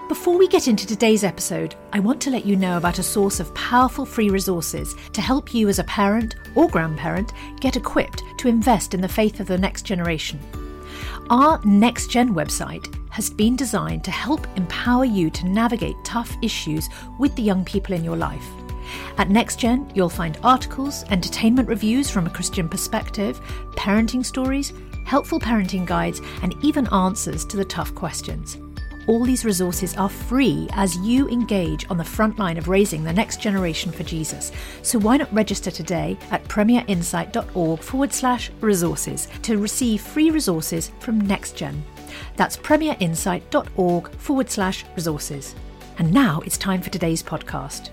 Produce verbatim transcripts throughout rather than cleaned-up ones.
Before we get into today's episode, I want to let you know about a source of powerful free resources to help you as a parent or grandparent get equipped to invest in the faith of the next generation. Our Next Gen website has been designed to help empower you to navigate tough issues with the young people in your life. At Next Gen, you'll find articles, entertainment reviews from a Christian perspective, parenting stories, helpful parenting guides, and even answers to the tough questions. All these resources are free as you engage on the front line of raising the next generation for Jesus. So why not register today at premierinsight.org forward slash resources to receive free resources from NextGen. That's premierinsight.org forward slash resources. And now it's time for today's podcast.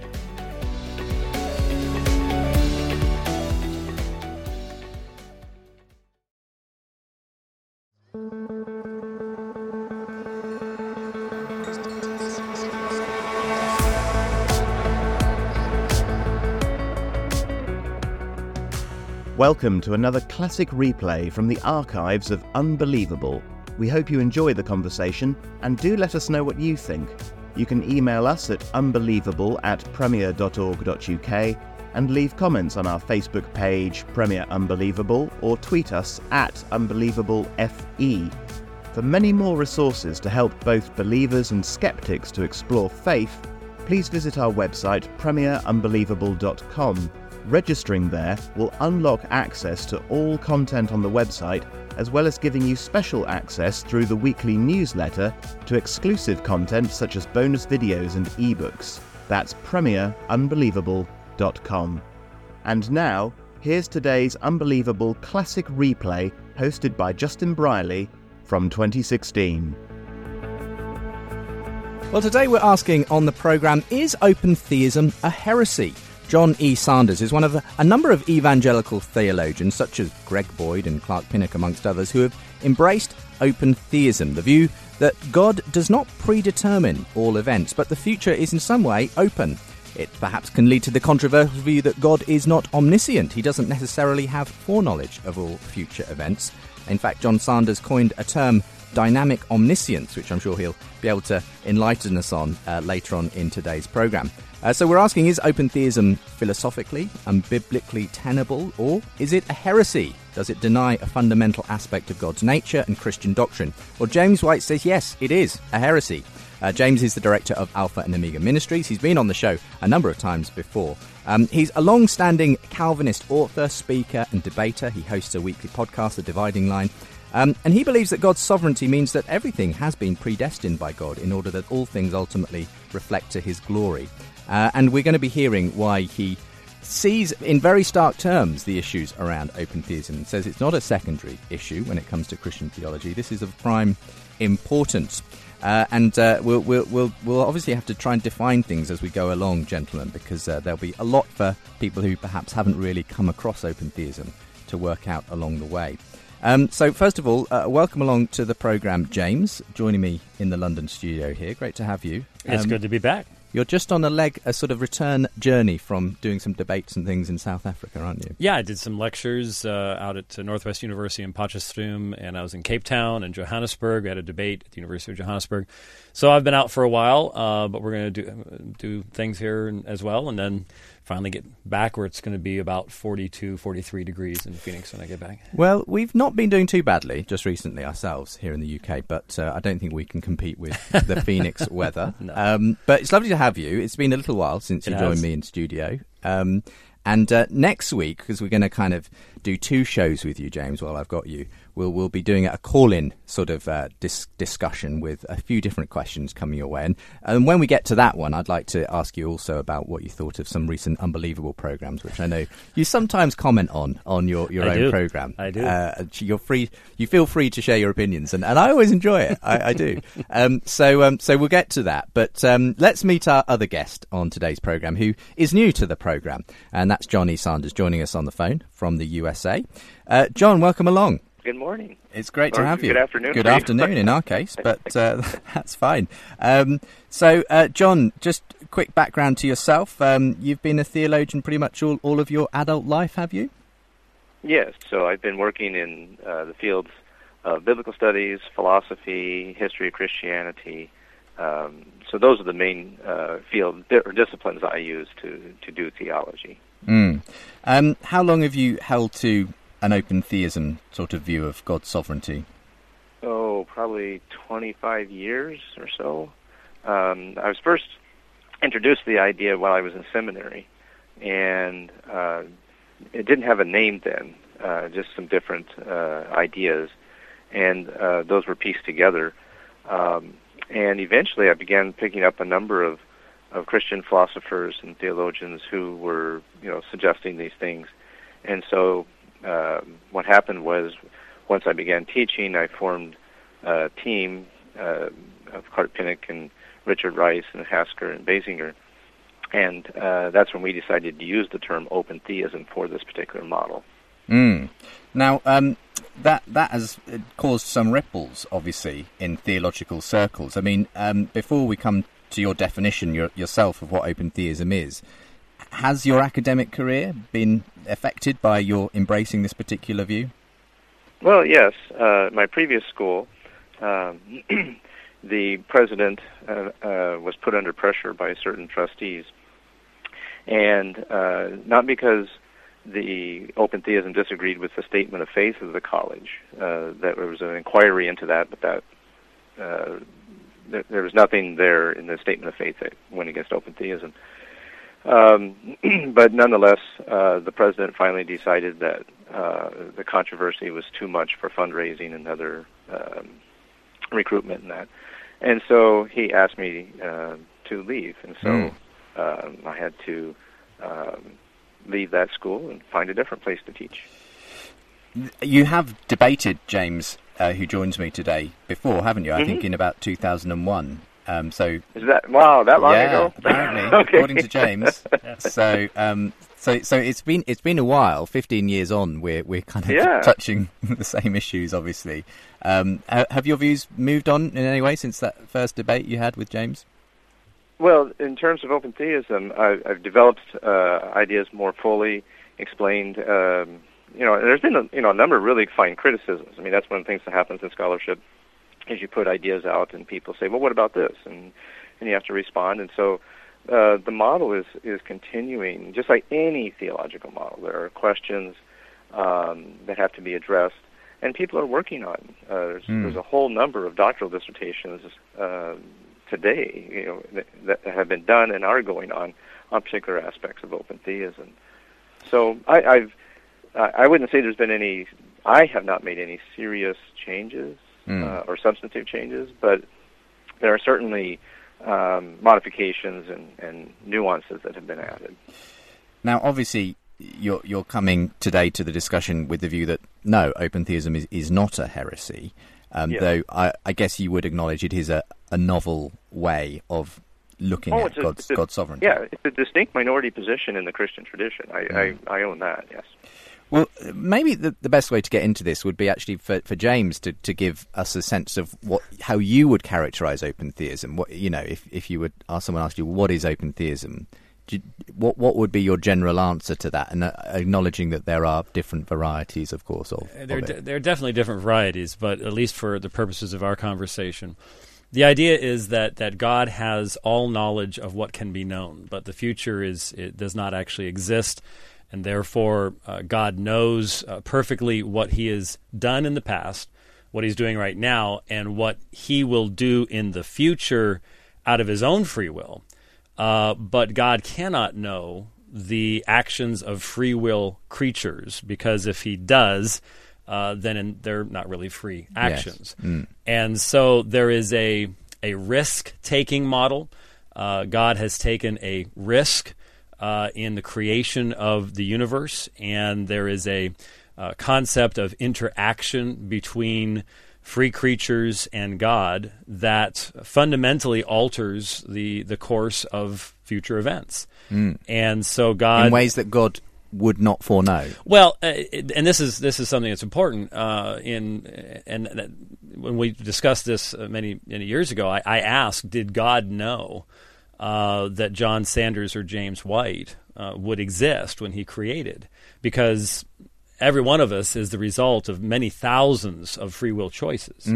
Welcome to another classic replay from the archives of Unbelievable. We hope you enjoy the conversation and do let us know what you think. You can email us at unbelievable at premier dot org dot uk and leave comments on our Facebook page Premier Unbelievable or tweet us at UnbelievableFE. For many more resources to help both believers and skeptics to explore faith, please visit our website premier unbelievable dot com. Registering there will unlock access to all content on the website, as well as giving you special access through the weekly newsletter to exclusive content such as bonus videos and ebooks. That's premier unbelievable dot com. And now, here's today's Unbelievable Classic Replay hosted by Justin Brierley from twenty sixteen. Well, today we're asking on the programme, is open theism a heresy? John E. Sanders is one of a, a number of evangelical theologians, such as Greg Boyd and Clark Pinnock, amongst others, who have embraced open theism, the view that God does not predetermine all events, but the future is in some way open. It perhaps can lead to the controversial view that God is not omniscient. He doesn't necessarily have foreknowledge of all future events. In fact, John Sanders coined a term, dynamic omniscience, which I'm sure he'll be able to enlighten us on uh, later on in today's programme. Uh, so we're asking, is open theism philosophically and biblically tenable, or is it a heresy? Does it deny a fundamental aspect of God's nature and Christian doctrine? Well, James White says yes, it is a heresy. Uh, James is the director of Alpha and Omega Ministries. He's been on the show a number of times before. Um, he's a long-standing Calvinist author, speaker and debater. He hosts a weekly podcast, The Dividing Line. Um, and he believes that God's sovereignty means that everything has been predestined by God in order that all things ultimately reflect to his glory. Uh, and we're going to be hearing why he sees in very stark terms the issues around open theism and says it's not a secondary issue when it comes to Christian theology. This is of prime importance. Uh, and uh, we'll, we'll, we'll, we'll obviously have to try and define things as we go along, gentlemen, because uh, there'll be a lot for people who perhaps haven't really come across open theism to work out along the way. Um, so, first of all, uh, welcome along to the programme, James, joining me in the London studio here. Great to have you. It's um, good to be back. You're just on a leg, a sort of return journey from doing some debates and things in South Africa, aren't you? Yeah, I did some lectures uh, out at uh, Northwest University in Potchefstroom, and I was in Cape Town and Johannesburg. We had a debate at the University of Johannesburg. So I've been out for a while, uh, but we're going to do do things here as well, and then finally get back where it's going to be about forty-two, forty-three degrees in Phoenix when I get back. Well, we've not been doing too badly just recently ourselves here in the U K, but uh, I don't think we can compete with the Phoenix weather. No. Um, but it's lovely to have you. It's been a little while since it you has. joined me in studio. Um, and uh, next week, because we're going to kind of do two shows with you, James, while I've got you, we'll we'll be doing a call-in sort of uh, dis- discussion with a few different questions coming your way. And, and when we get to that one, I'd like to ask you also about what you thought of some recent Unbelievable programmes, which I know you sometimes comment on on your, your I own do. programme. I do. Uh, you're free. You feel free to share your opinions, and, and I always enjoy it. I, I do. Um, so um, so we'll get to that. But um, let's meet our other guest on today's programme, who is new to the programme, and that's John E. Sanders, joining us on the phone from the U S A. Uh, John, welcome along. Good morning. It's great or to have you. Good afternoon. Good afternoon in our case, but uh, that's fine. Um, so, uh, John, just quick background to yourself. Um, you've been a theologian pretty much all, all of your adult life, have you? Yes. So I've been working in uh, the fields of biblical studies, philosophy, history of Christianity, um, so those are the main uh, field or disciplines I use to, to do theology. Mm. Um, how long have you held to an open theism sort of view of God's sovereignty? Oh, probably twenty-five years or so. Um, I was first introduced to the idea while I was in seminary, and uh, it didn't have a name then, uh, just some different uh, ideas, and uh, those were pieced together. Um, and eventually I began picking up a number of, of Christian philosophers and theologians who were, you know, suggesting these things. And so uh, what happened was, once I began teaching, I formed a team uh, of Clark Pinnock and Richard Rice and Hasker and Basinger, and uh, that's when we decided to use the term open theism for this particular model. Mm. Now, um, that that has caused some ripples, obviously, in theological circles. I mean, um, before we come to your definition your, yourself of what open theism is, has your academic career been affected by your embracing this particular view? Well, yes. Uh, my previous school, um, the president uh, uh, was put under pressure by certain trustees, and uh, not because the open theism disagreed with the statement of faith of the college. Uh, that there was an inquiry into that, but that uh, th- there was nothing there in the statement of faith that went against open theism. Um, but nonetheless, uh, the president finally decided that uh, the controversy was too much for fundraising and other um, recruitment and that. And so he asked me uh, to leave, and so mm. um, I had to um, leave that school and find a different place to teach. You have debated James, uh, who joins me today, before, haven't you? I mm-hmm. think in about two thousand one. Um, so is that wow? That long yeah, ago? Apparently, okay. According to James. so, um, so, so it's been it's been a while. Fifteen years on, we're we're kind of yeah. touching the same issues, obviously. Um, have your views moved on in any way since that first debate you had with James? Well, in terms of open theism, I've, I've developed uh, ideas more fully, explained. Um, you know, there's been a, you know a number of really fine criticisms. I mean, that's one of the things that happens in scholarship. Is you put ideas out and people say, well, what about this? And and you have to respond. And so uh, the model is, is continuing, just like any theological model. There are questions um, that have to be addressed, and people are working on. Uh, there's, mm. there's a whole number of doctoral dissertations uh, today, you know, that, that have been done and are going on on particular aspects of open theism. So I, I've I wouldn't say there's been any. I have not made any serious changes. Mm. Uh, or substantive changes, but there are certainly um, modifications and, and nuances that have been added. Now, obviously, you're, you're coming today to the discussion with the view that, no, open theism is, is not a heresy, um, yes. though I, I guess you would acknowledge it is a, a novel way of looking oh, at a, God's, a, God's sovereignty. Yeah, it's a distinct minority position in the Christian tradition. I, mm. I, I own that, yes. Well, maybe the, the best way to get into this would be actually for, for James to, to give us a sense of what how you would characterize open theism. What you know, if if you would ask someone asked you what is open theism, you, what what would be your general answer to that? And uh, acknowledging that there are different varieties, of course, of, there of de- there are definitely different varieties, but at least for the purposes of our conversation, the idea is that that God has all knowledge of what can be known, but the future is it does not actually exist. And therefore, uh, God knows uh, perfectly what he has done in the past, what he's doing right now, and what he will do in the future out of his own free will. Uh, but God cannot know the actions of free will creatures, because if he does, uh, then in, they're not really free actions. Yes. Mm. And so there is a, a risk-taking model. Uh, God has taken a risk Uh, in the creation of the universe, and there is a uh, concept of interaction between free creatures and God that fundamentally alters the, the course of future events. Mm. And so God... In ways that God would not foreknow. Well, uh, and this is this is something that's important. Uh, in and uh, when we discussed this many many years ago, I, I asked, did God know Uh, that John Sanders or James White uh, would exist when he created? Because every one of us is the result of many thousands of free will choices. Mm.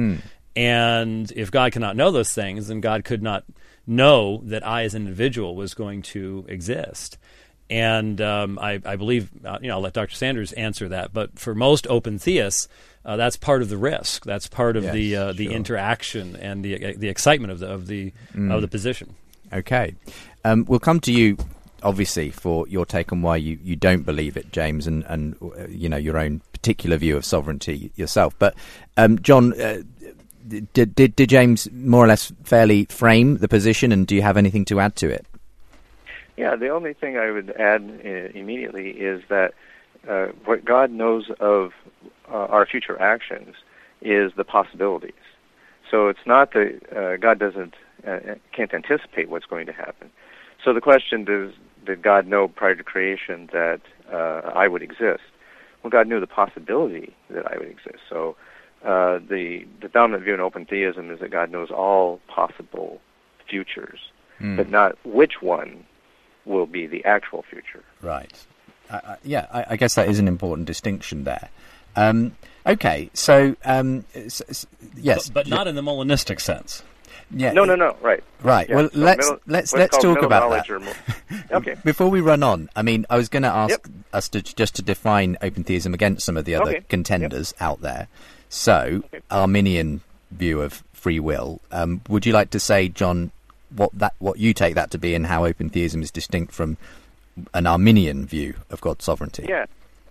And if God cannot know those things, then God could not know that I as an individual was going to exist. And um, I, I believe, uh, you know, I'll let Doctor Sanders answer that. But for most open theists, uh, that's part of the risk. That's part of yes, the uh, the sure. interaction and the the excitement of the of the mm. of the position. Okay, um, we'll come to you, obviously, for your take on why you, you don't believe it, James, and and uh, you know your own particular view of sovereignty yourself. But um, John, uh, did, did did James more or less fairly frame the position, and do you have anything to add to it? Yeah, the only thing I would add uh, immediately is that uh, what God knows of uh, our future actions is the possibilities. So it's not that uh, God doesn't uh, can't anticipate what's going to happen. So the question is, did God know prior to creation that uh, I would exist? Well, God knew the possibility that I would exist. So uh, the the dominant view in open theism is that God knows all possible futures, mm. but not which one will be the actual future. Right. I, I, yeah, I, I guess that is an important distinction there. Um, okay, so um, s- s- yes, but, but not in the Molinistic sense. Yeah. No, no, no. Right. Right. Yeah. Well, so let's middle, let's let's talk about that. Or more. Okay. Before we run on, I mean, I was going to ask yep. us to just to define open theism against some of the other okay. contenders yep. out there. So, okay. Arminian view of free will. Um, would you like to say, John, what that what you take that to be, and how open theism is distinct from an Arminian view of God's sovereignty? Yeah.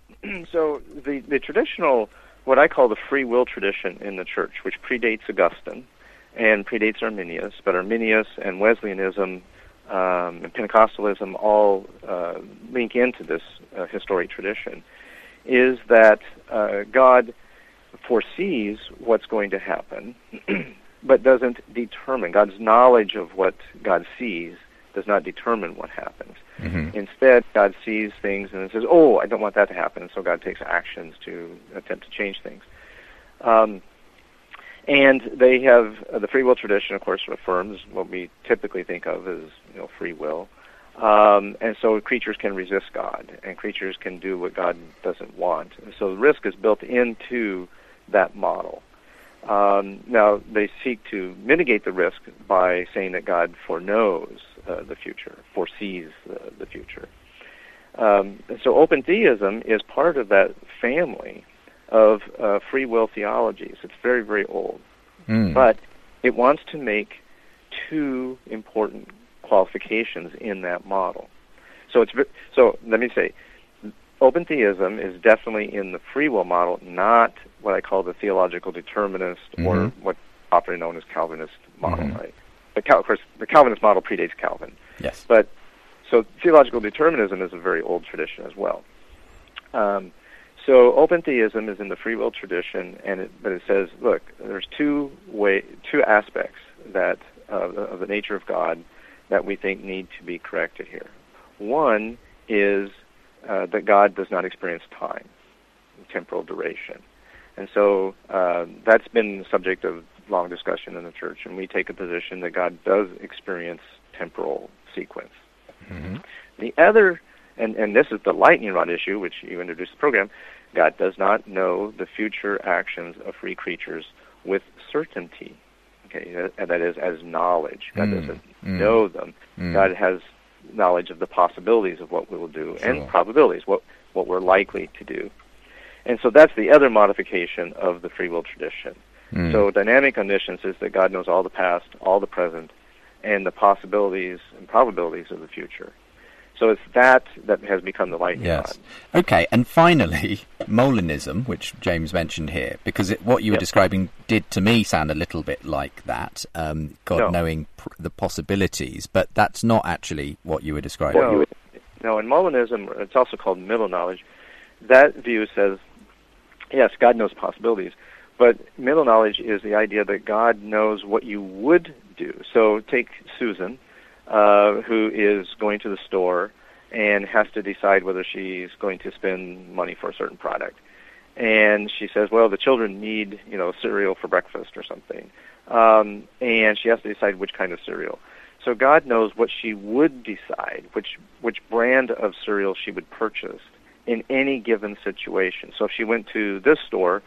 So the the traditional, what I call the free will tradition in the church, which predates Augustine and predates Arminius, but Arminius and Wesleyanism um, and Pentecostalism all uh, link into this uh, historic tradition, is that uh, God foresees what's going to happen, but doesn't determine. God's knowledge of what God sees does not determine what happens. Mm-hmm. Instead, God sees things and says, oh, I don't want that to happen, and so God takes actions to attempt to change things. Um, and they have, uh, the free will tradition, of course, affirms what we typically think of as, you know, free will. Um, and so creatures can resist God, and creatures can do what God doesn't want. And so the risk is built into that model. Um, now, they seek to mitigate the risk by saying that God foreknows uh, the future, foresees the, the future. Um, so open theism is part of that family of uh, free will theologies. It's very, very old. Mm. But it wants to make two important qualifications in that model. So it's so let me say, open theism is definitely in the free will model, not what I call the theological determinist, mm-hmm. or what's popularly known as Calvinist model. Mm-hmm. Right? But Cal- of course, the Calvinist model predates Calvin. Yes. But so theological determinism is a very old tradition as well. Um, so open theism is in the free will tradition, and it, but it says, look, there's two way, two aspects that uh, of the nature of God that we think need to be corrected here. One is uh, that God does not experience time, temporal duration. And so uh, that's been the subject of long discussion in the church, and we take a position that God does experience temporal sequence. Mm-hmm. The other, and, and this is the lightning rod issue, which you introduced the program, God does not know the future actions of free creatures with certainty. Okay, and that is as knowledge. God mm, doesn't mm, know them. Mm. God has knowledge of the possibilities of what we will do, sure. and probabilities, what what we're likely to do. And so that's the other modification of the free will tradition. Mm. So dynamic omniscience is that God knows all the past, all the present, and the possibilities and probabilities of the future. So it's that that has become the lightning yes. rod. Okay, and finally, Molinism, which James mentioned here, because it, what you were yep. describing did to me sound a little bit like that, um, God no. knowing pr- the possibilities, but that's not actually what you were describing. No, no, in Molinism, it's also called middle knowledge. That view says, yes, God knows possibilities, but middle knowledge is the idea that God knows what you would do. So take Susan, Uh, who is going to the store and has to decide whether she's going to spend money for a certain product. And she says, well, the children need, you know, cereal for breakfast or something. Um, and she has to decide which kind of cereal. So God knows what she would decide, which which brand of cereal she would purchase in any given situation. So if she went to this store,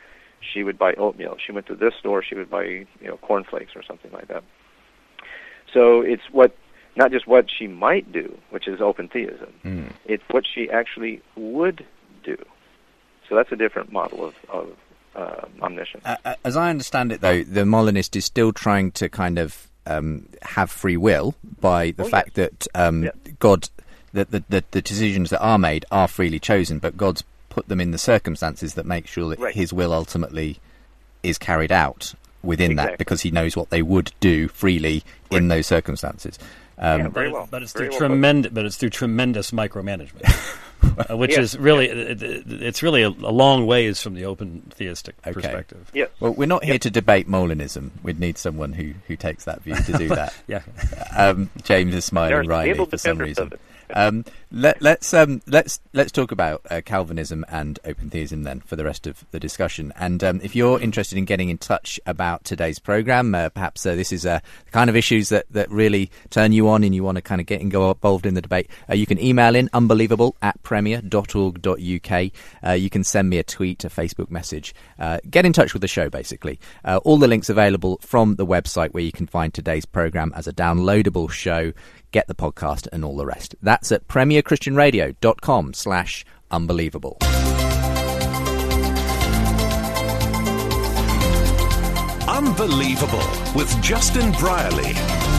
she would buy oatmeal. If she went to this store, she would buy, you know, cornflakes or something like that. So it's what not just what she might do, which is open theism. Mm. It's what she actually would do. So that's a different model of, of uh, omniscience. Uh, as I understand it, though, the Molinist is still trying to kind of um, have free will by the oh, fact yes. that um, yes. God, that the, the, the decisions that are made are freely chosen, but God's put them in the circumstances that make sure that right. his will ultimately is carried out within exactly. that, because he knows what they would do freely right. in those circumstances. Um, yeah, very well. But it's very through well tremendous, but it's through tremendous micromanagement, uh, which yes. is really it, it, it's really a, a long ways from the open theistic okay. perspective. Yes. Well, we're not here yep. to debate Molinism. We'd need someone who, who takes that view to do that. yeah. Um, James is smiling wryly for some reason. Um, let, let's um, let's let's talk about uh, Calvinism and open theism then for the rest of the discussion. And um, if you're interested in getting in touch about today's program, uh, perhaps uh, this is uh, the kind of issues that, that really turn you on and you want to kind of get and go involved in the debate, uh, you can email in unbelievable at premier dot org dot uk. Uh, you can send me a tweet, a Facebook message. Uh, get in touch with the show, basically. Uh, all the links available from the website where you can find today's program as a downloadable show. Get the podcast and all the rest. That's at premier christian radio dot com slash unbelievable. Unbelievable with Justin Brierley.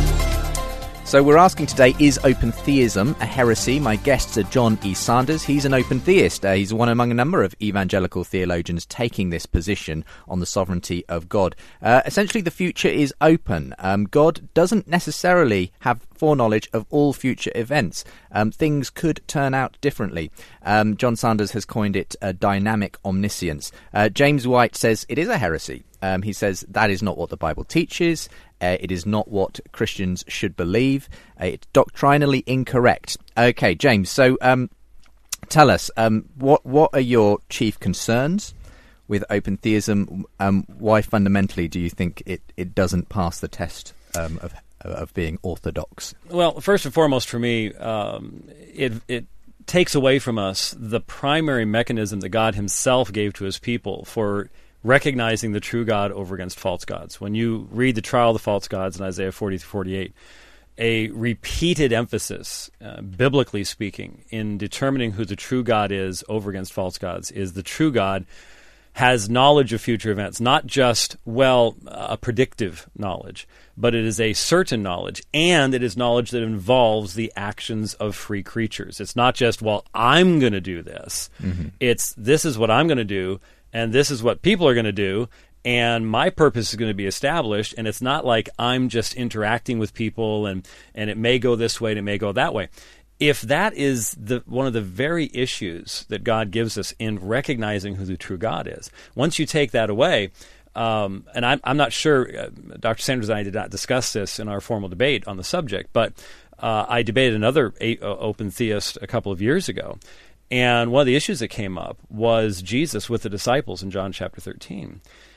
So we're asking today, is open theism a heresy? My guests are John E. Sanders. He's an open theist. Uh, he's one among a number of evangelical theologians taking this position on the sovereignty of God. Uh, essentially, the future is open. Um, God doesn't necessarily have foreknowledge of all future events. Um, things could turn out differently. Um, John Sanders has coined it a dynamic omniscience. Uh, James White says it is a heresy. Um, he says that is not what the Bible teaches. Uh, it is not what Christians should believe. Uh, it's doctrinally incorrect. Okay, James, so um, tell us, um, what what are your chief concerns with open theism? Um, why fundamentally do you think it, it doesn't pass the test um, of of being orthodox? Well, first and foremost for me, um, it it takes away from us the primary mechanism that God himself gave to his people for recognizing the true God over against false gods. When you read the trial of the false gods in Isaiah forty through forty-eight, a repeated emphasis, uh, biblically speaking, in determining who the true God is over against false gods is the true God has knowledge of future events, not just, well, a predictive knowledge, but it is a certain knowledge, and it is knowledge that involves the actions of free creatures. It's not just, well, I'm going to do this. Mm-hmm. It's, this is what I'm going to do, and this is what people are going to do, and my purpose is going to be established, and it's not like I'm just interacting with people, and, and it may go this way and it may go that way. If that is the one of the very issues that God gives us in recognizing who the true God is, once you take that away, um, and I'm, I'm not sure, uh, Doctor Sanders and I did not discuss this in our formal debate on the subject, but uh, I debated another a- open theist a couple of years ago, and one of the issues that came up was Jesus with the disciples in John chapter thirteen.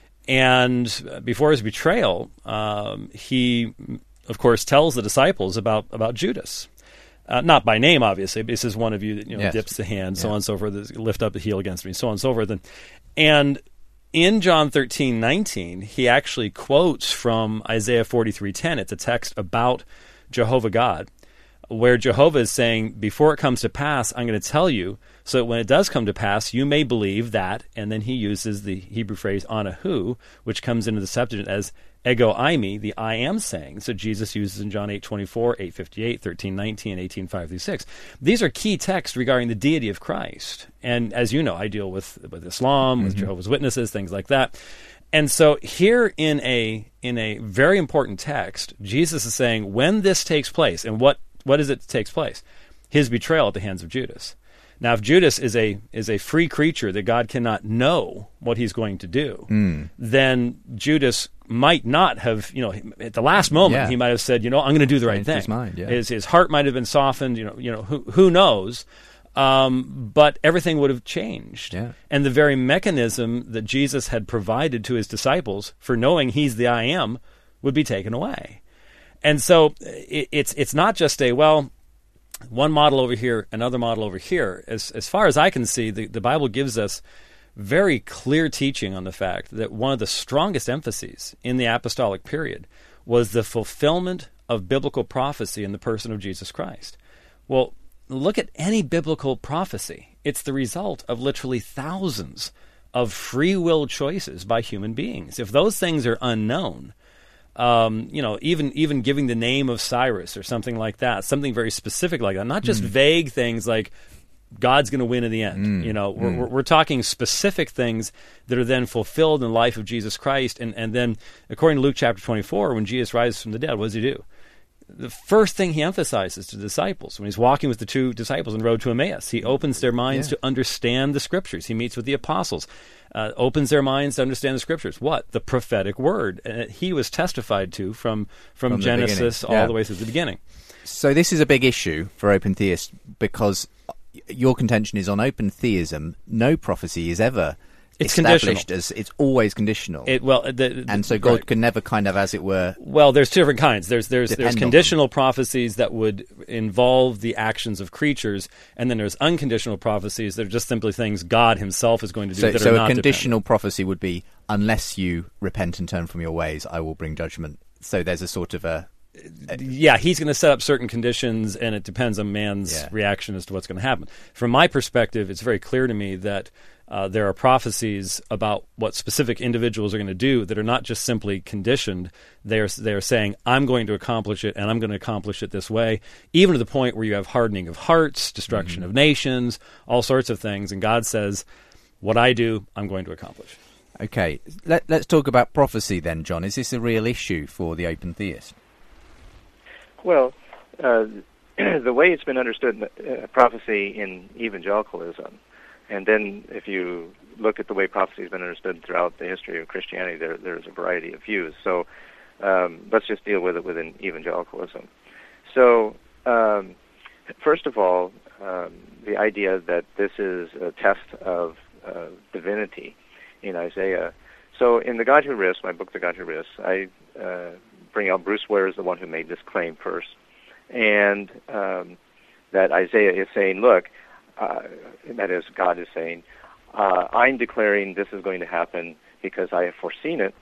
And before his betrayal, um, he, of course, tells the disciples about, about Judas. Uh, not by name, obviously. This is one of you that you know, yes. dips the hand, so yeah. on and so forth, lift up the heel against me, so on and so forth. And, and in John thirteen nineteen, he actually quotes from Isaiah forty-three ten. It's a text about Jehovah God, where Jehovah is saying, before it comes to pass, I'm going to tell you, so that when it does come to pass, you may believe that, and then he uses the Hebrew phrase anahu, which comes into the Septuagint as ego eimi, the I am saying. So Jesus uses in John eight twenty-four, eight fifty-eight, thirteen nineteen, eighteen five through six. These are key texts regarding the deity of Christ. And as you know, I deal with, with Islam, mm-hmm. with Jehovah's Witnesses, things like that. And so here in a in a very important text, Jesus is saying when this takes place, and what, what is it that takes place? His betrayal at the hands of Judas. Now, if Judas is a is a free creature that God cannot know what he's going to do, mm. then Judas might not have, you know, at the last moment, yeah. he might have said, you know, I'm going to do the right Changed thing. His mind, yeah. His his heart might have been softened, you know, you know, who who knows? Um, but everything would have changed. Yeah. And the very mechanism that Jesus had provided to his disciples for knowing he's the I am would be taken away. And so it, it's it's not just a, well, one model over here, another model over here. As as far as I can see, the, the Bible gives us very clear teaching on the fact that one of the strongest emphases in the apostolic period was the fulfillment of biblical prophecy in the person of Jesus Christ. Well, look at any biblical prophecy. It's the result of literally thousands of free will choices by human beings. If those things are unknown, um, you know, even even giving the name of Cyrus or something like that, something very specific like that, not just mm. vague things like God's going to win in the end. Mm. You know, we're, mm. we're, we're talking specific things that are then fulfilled in the life of Jesus Christ. And, and then, according to Luke chapter twenty-four, when Jesus rises from the dead, what does he do? The first thing he emphasizes to the disciples, when he's walking with the two disciples on the road to Emmaus, he opens their minds yeah. to understand the Scriptures. He meets with the apostles, uh, opens their minds to understand the Scriptures. What? The prophetic word. And he was testified to from, from, from Genesis all yeah. the way through the beginning. So this is a big issue for open theists because your contention is on open theism. No prophecy is ever it's established as it's always conditional. It, well, the, the, and so God right. can never kind of, as it were. Well, there's two different kinds. There's there's there's conditional prophecies that would involve the actions of creatures, and then there's unconditional prophecies that are just simply things God Himself is going to do. So, that so are a not conditional dependent. prophecy would be, unless you repent and turn from your ways, I will bring judgment. So there's a sort of a. a yeah, He's going to set up certain conditions, and it depends on man's yeah. reaction as to what's going to happen. From my perspective, it's very clear to me that Uh, there are prophecies about what specific individuals are going to do that are not just simply conditioned. They are, they are saying, I'm going to accomplish it, and I'm going to accomplish it this way, even to the point where you have hardening of hearts, destruction mm-hmm. of nations, all sorts of things. And God says, what I do, I'm going to accomplish. Okay, Let, let's talk about prophecy then, John. Is this a real issue for the open theist? Well, uh, the way it's been understood, uh, prophecy in evangelicalism, and then if you look at the way prophecy has been understood throughout the history of Christianity, there, there's a variety of views. So um, let's just deal with it within evangelicalism. So um, first of all, um, the idea that this is a test of uh, divinity in Isaiah. So in The God Who Risks, my book, The God Who Risks, I uh, bring out Bruce Ware is the one who made this claim first. And um, that Isaiah is saying, look, Uh, that is, God is saying, uh, I'm declaring this is going to happen because I have foreseen it,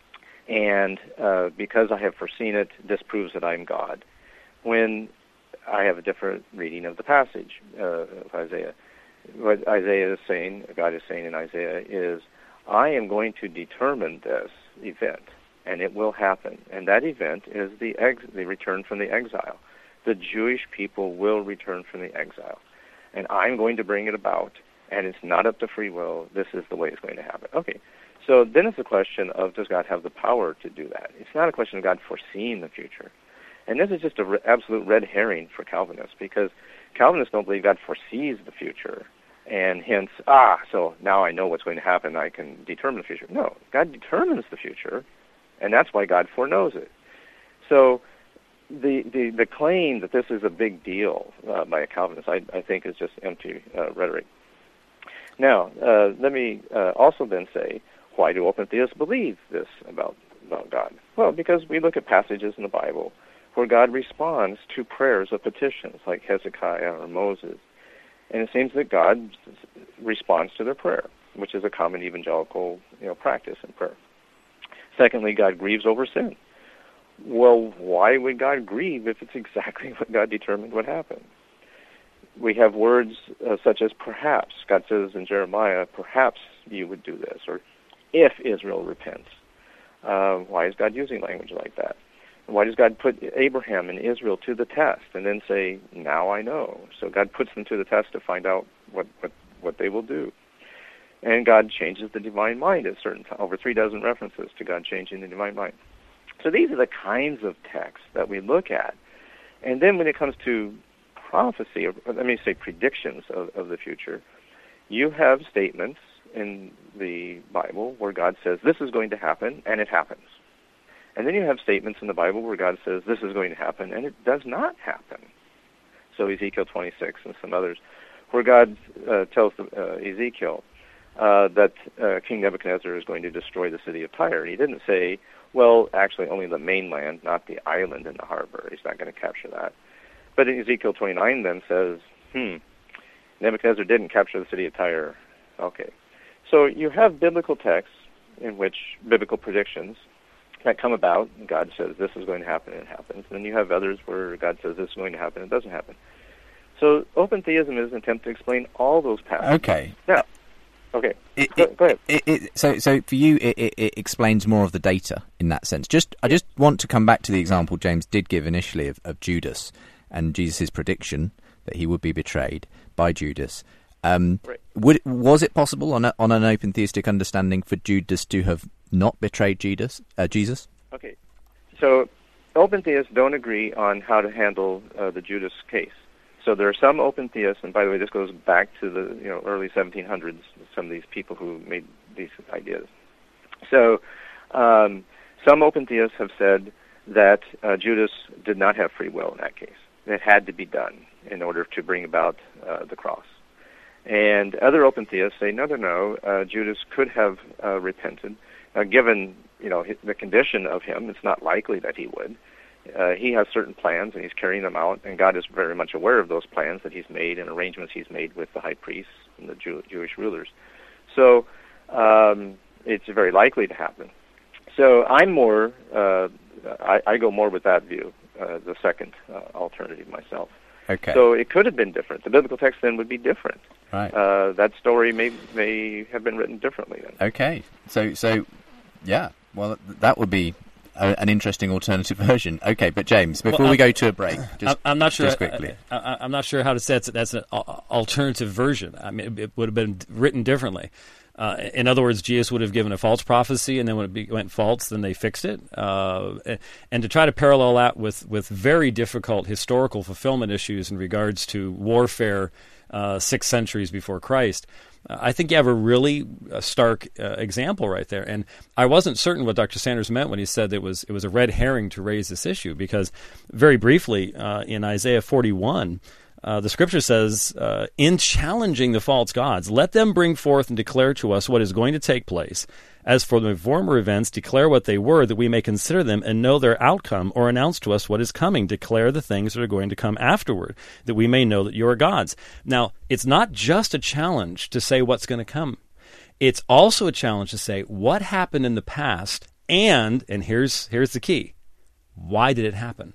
and uh, because I have foreseen it, this proves that I'm God. When I have a different reading of the passage uh, of Isaiah, what Isaiah is saying, God is saying in Isaiah, is I am going to determine this event, and it will happen. And that event is the ex- the return from the exile. The Jewish people will return from the exile. And I'm going to bring it about, and it's not up to free will. This is the way it's going to happen. Okay, so then it's a question of, does God have the power to do that? It's not a question of God foreseeing the future. And this is just an re- absolute red herring for Calvinists, because Calvinists don't believe God foresees the future, and hence, ah, so now I know what's going to happen, I can determine the future. No, God determines the future, and that's why God foreknows it. So The, the the claim that this is a big deal uh, by a Calvinist, I, I think, is just empty uh, rhetoric. Now, uh, let me uh, also then say, why do open theists believe this about, about God? Well, because we look at passages in the Bible where God responds to prayers of petitions, like Hezekiah or Moses, and it seems that God responds to their prayer, which is a common evangelical you know practice in prayer. Secondly, God grieves over sin. Well, why would God grieve if it's exactly what God determined would happen? We have words uh, such as perhaps. God says in Jeremiah, perhaps you would do this, or if Israel repents. Uh, why is God using language like that? Why does God put Abraham and Israel to the test and then say, now I know? So God puts them to the test to find out what, what, what they will do. And God changes the divine mind at certain times, over three dozen references to God changing the divine mind. So these are the kinds of texts that we look at. And then when it comes to prophecy, or let me say predictions of, of the future, you have statements in the Bible where God says, this is going to happen, and it happens. And then you have statements in the Bible where God says, this is going to happen, and it does not happen. So Ezekiel twenty-six and some others, where God uh, tells uh, Ezekiel uh, that uh, King Nebuchadnezzar is going to destroy the city of Tyre. And he didn't say, well, actually, only the mainland, not the island in the harbor. He's not going to capture that. But Ezekiel twenty-nine then says, hmm, Nebuchadnezzar didn't capture the city of Tyre. Okay. So you have biblical texts in which biblical predictions that come about, and God says this is going to happen, and it happens. And then you have others where God says this is going to happen, and it doesn't happen. So open theism is an attempt to explain all those passages. Okay. Now, okay, it, go, it, go ahead. It, it, so, so for you, it, it, it explains more of the data in that sense. Just, I just want to come back to the example James did give initially of, of Judas and Jesus' prediction that he would be betrayed by Judas. Um, right. would, was it possible on, a, on an open theistic understanding for Judas to have not betrayed Judas, uh, Jesus? Okay, so open theists don't agree on how to handle uh, the Judas case. So there are some open theists, and by the way, this goes back to the you know early seventeen hundreds. Some of these people who made these ideas. So um, some open theists have said that uh, Judas did not have free will in that case. It had to be done in order to bring about uh, the cross. And other open theists say, no, no, no, uh, Judas could have uh, repented. Now, given you know the condition of him, it's not likely that he would. Uh, he has certain plans, and he's carrying them out, and God is very much aware of those plans that he's made and arrangements he's made with the high priests and the Jew- Jewish rulers. So um, it's very likely to happen. So I'm more, uh, I, I go more with that view, uh, the second uh, alternative myself. Okay. So it could have been different. The biblical text then would be different. Right. Uh, that story may may have been written differently then. Okay. So, so yeah, well, that would be a, an interesting alternative version. Okay, but James, before well, we go to a break, just, I'm not sure. just quickly. I, I, I'm not sure how to say it's, that's an alternative version. I mean, it, it would have been written differently. Uh, in other words, Jesus would have given a false prophecy, and then when it be, went false, then they fixed it. Uh, and to try to parallel that with, with very difficult historical fulfillment issues in regards to warfare uh, six centuries before Christ, uh, I think you have a really uh, stark uh, example right there. And I wasn't certain what Doctor Sanders meant when he said it was it was a red herring to raise this issue, because very briefly uh, in Isaiah forty-one. Uh, the scripture says, uh, in challenging the false gods, let them bring forth and declare to us what is going to take place. As for the former events, declare what they were, that we may consider them and know their outcome, or announce to us what is coming. Declare the things that are going to come afterward, that we may know that you are gods. Now, it's not just a challenge to say what's going to come. It's also a challenge to say what happened in the past, and, and here's here's the key, why did it happen?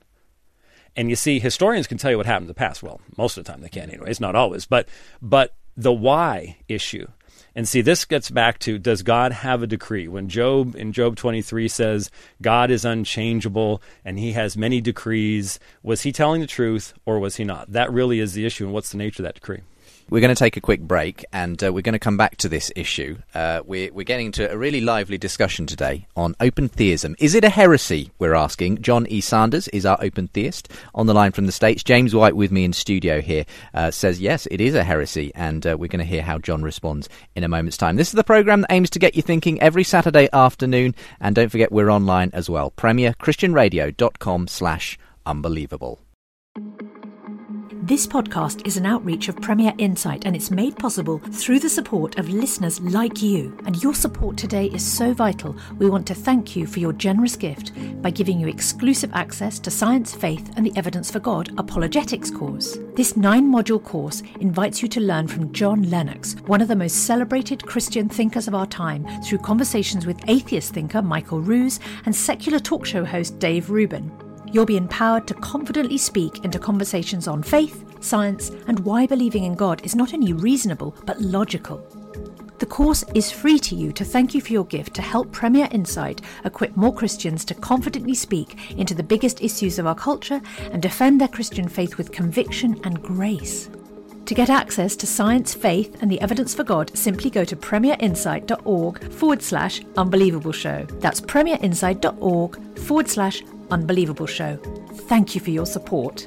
And you see, historians can tell you what happened in the past. Well, most of the time they can anyway. It's not always. But but the why issue. And see, this gets back to, does God have a decree? When Job, in Job twenty-three says, God is unchangeable and he has many decrees, was he telling the truth or was he not? That really is the issue. And what's the nature of that decree? We're going to take a quick break, and uh, we're going to come back to this issue. Uh, we're, we're getting into a really lively discussion today on open theism. Is it a heresy, we're asking? John E. Sanders is our open theist on the line from the States. James White, with me in studio here, uh, says, yes, it is a heresy, and uh, we're going to hear how John responds in a moment's time. This is the programme that aims to get you thinking every Saturday afternoon, and don't forget we're online as well. premier christian radio dot com slash unbelievable. This podcast is an outreach of Premier Insight, and it's made possible through the support of listeners like you. And your support today is so vital. We want to thank you for your generous gift by giving you exclusive access to Science, Faith and the Evidence for God Apologetics course. This nine-module course invites you to learn from John Lennox, one of the most celebrated Christian thinkers of our time, through conversations with atheist thinker Michael Ruse and secular talk show host Dave Rubin. You'll be empowered to confidently speak into conversations on faith, science, and why believing in God is not only reasonable, but logical. The course is free to you to thank you for your gift to help Premier Insight equip more Christians to confidently speak into the biggest issues of our culture and defend their Christian faith with conviction and grace. To get access to Science, Faith and the Evidence for God, simply go to premierinsight.org forward slash unbelievable show. That's premierinsight.org forward slash unbelievable show. Thank you for your support.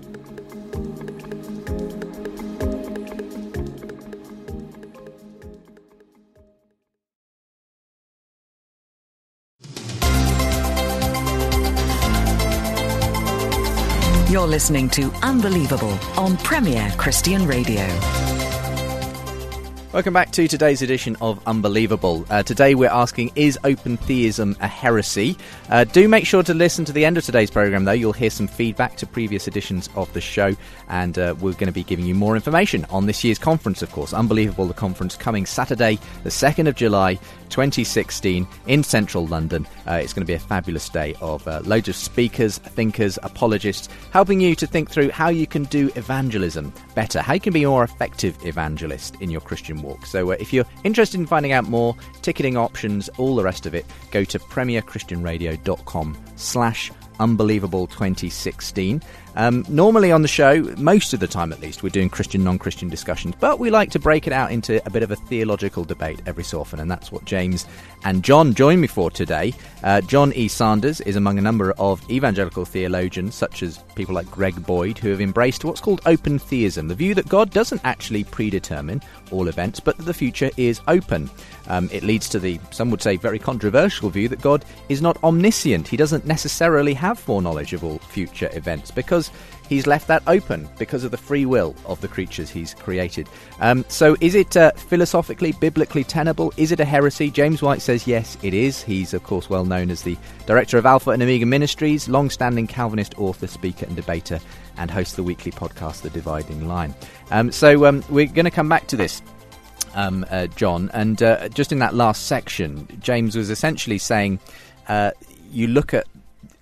You're listening to Unbelievable on Premier Christian Radio. Welcome back to today's edition of Unbelievable. Uh, today we're asking, is open theism a heresy? Uh, do make sure to listen to the end of today's programme, though. You'll hear some feedback to previous editions of the show, and uh, we're going to be giving you more information on this year's conference, of course. Unbelievable, the conference coming Saturday, the second of July, twenty sixteen, in central London. Uh, it's going to be a fabulous day of uh, loads of speakers, thinkers, apologists, helping you to think through how you can do evangelism better, how you can be a more effective evangelist in your Christian walk. So uh, if you're interested in finding out more, ticketing options, all the rest of it, go to premierchristianradio.com slash Unbelievable twenty sixteen. Um, normally on the show, most of the time at least, we're doing Christian, non-Christian discussions, but we like to break it out into a bit of a theological debate every so often, and that's what James and John join me for today. Uh, John E. Sanders is among a number of evangelical theologians, such as people like Greg Boyd, who have embraced what's called open theism, the view that God doesn't actually predetermine all events, but that the future is open. Um, it leads to the, some would say, very controversial view that God is not omniscient. He doesn't necessarily have foreknowledge of all future events because he's left that open because of the free will of the creatures he's created. Um, so is it uh, philosophically, biblically tenable? Is it a heresy? James White says yes, it is. He's, of course, well known as the director of Alpha and Omega Ministries, long-standing Calvinist author, speaker and debater, and hosts the weekly podcast, The Dividing Line. Um, so um, we're going to come back to this. Um, uh, John, and uh, just in that last section, James was essentially saying uh, you look at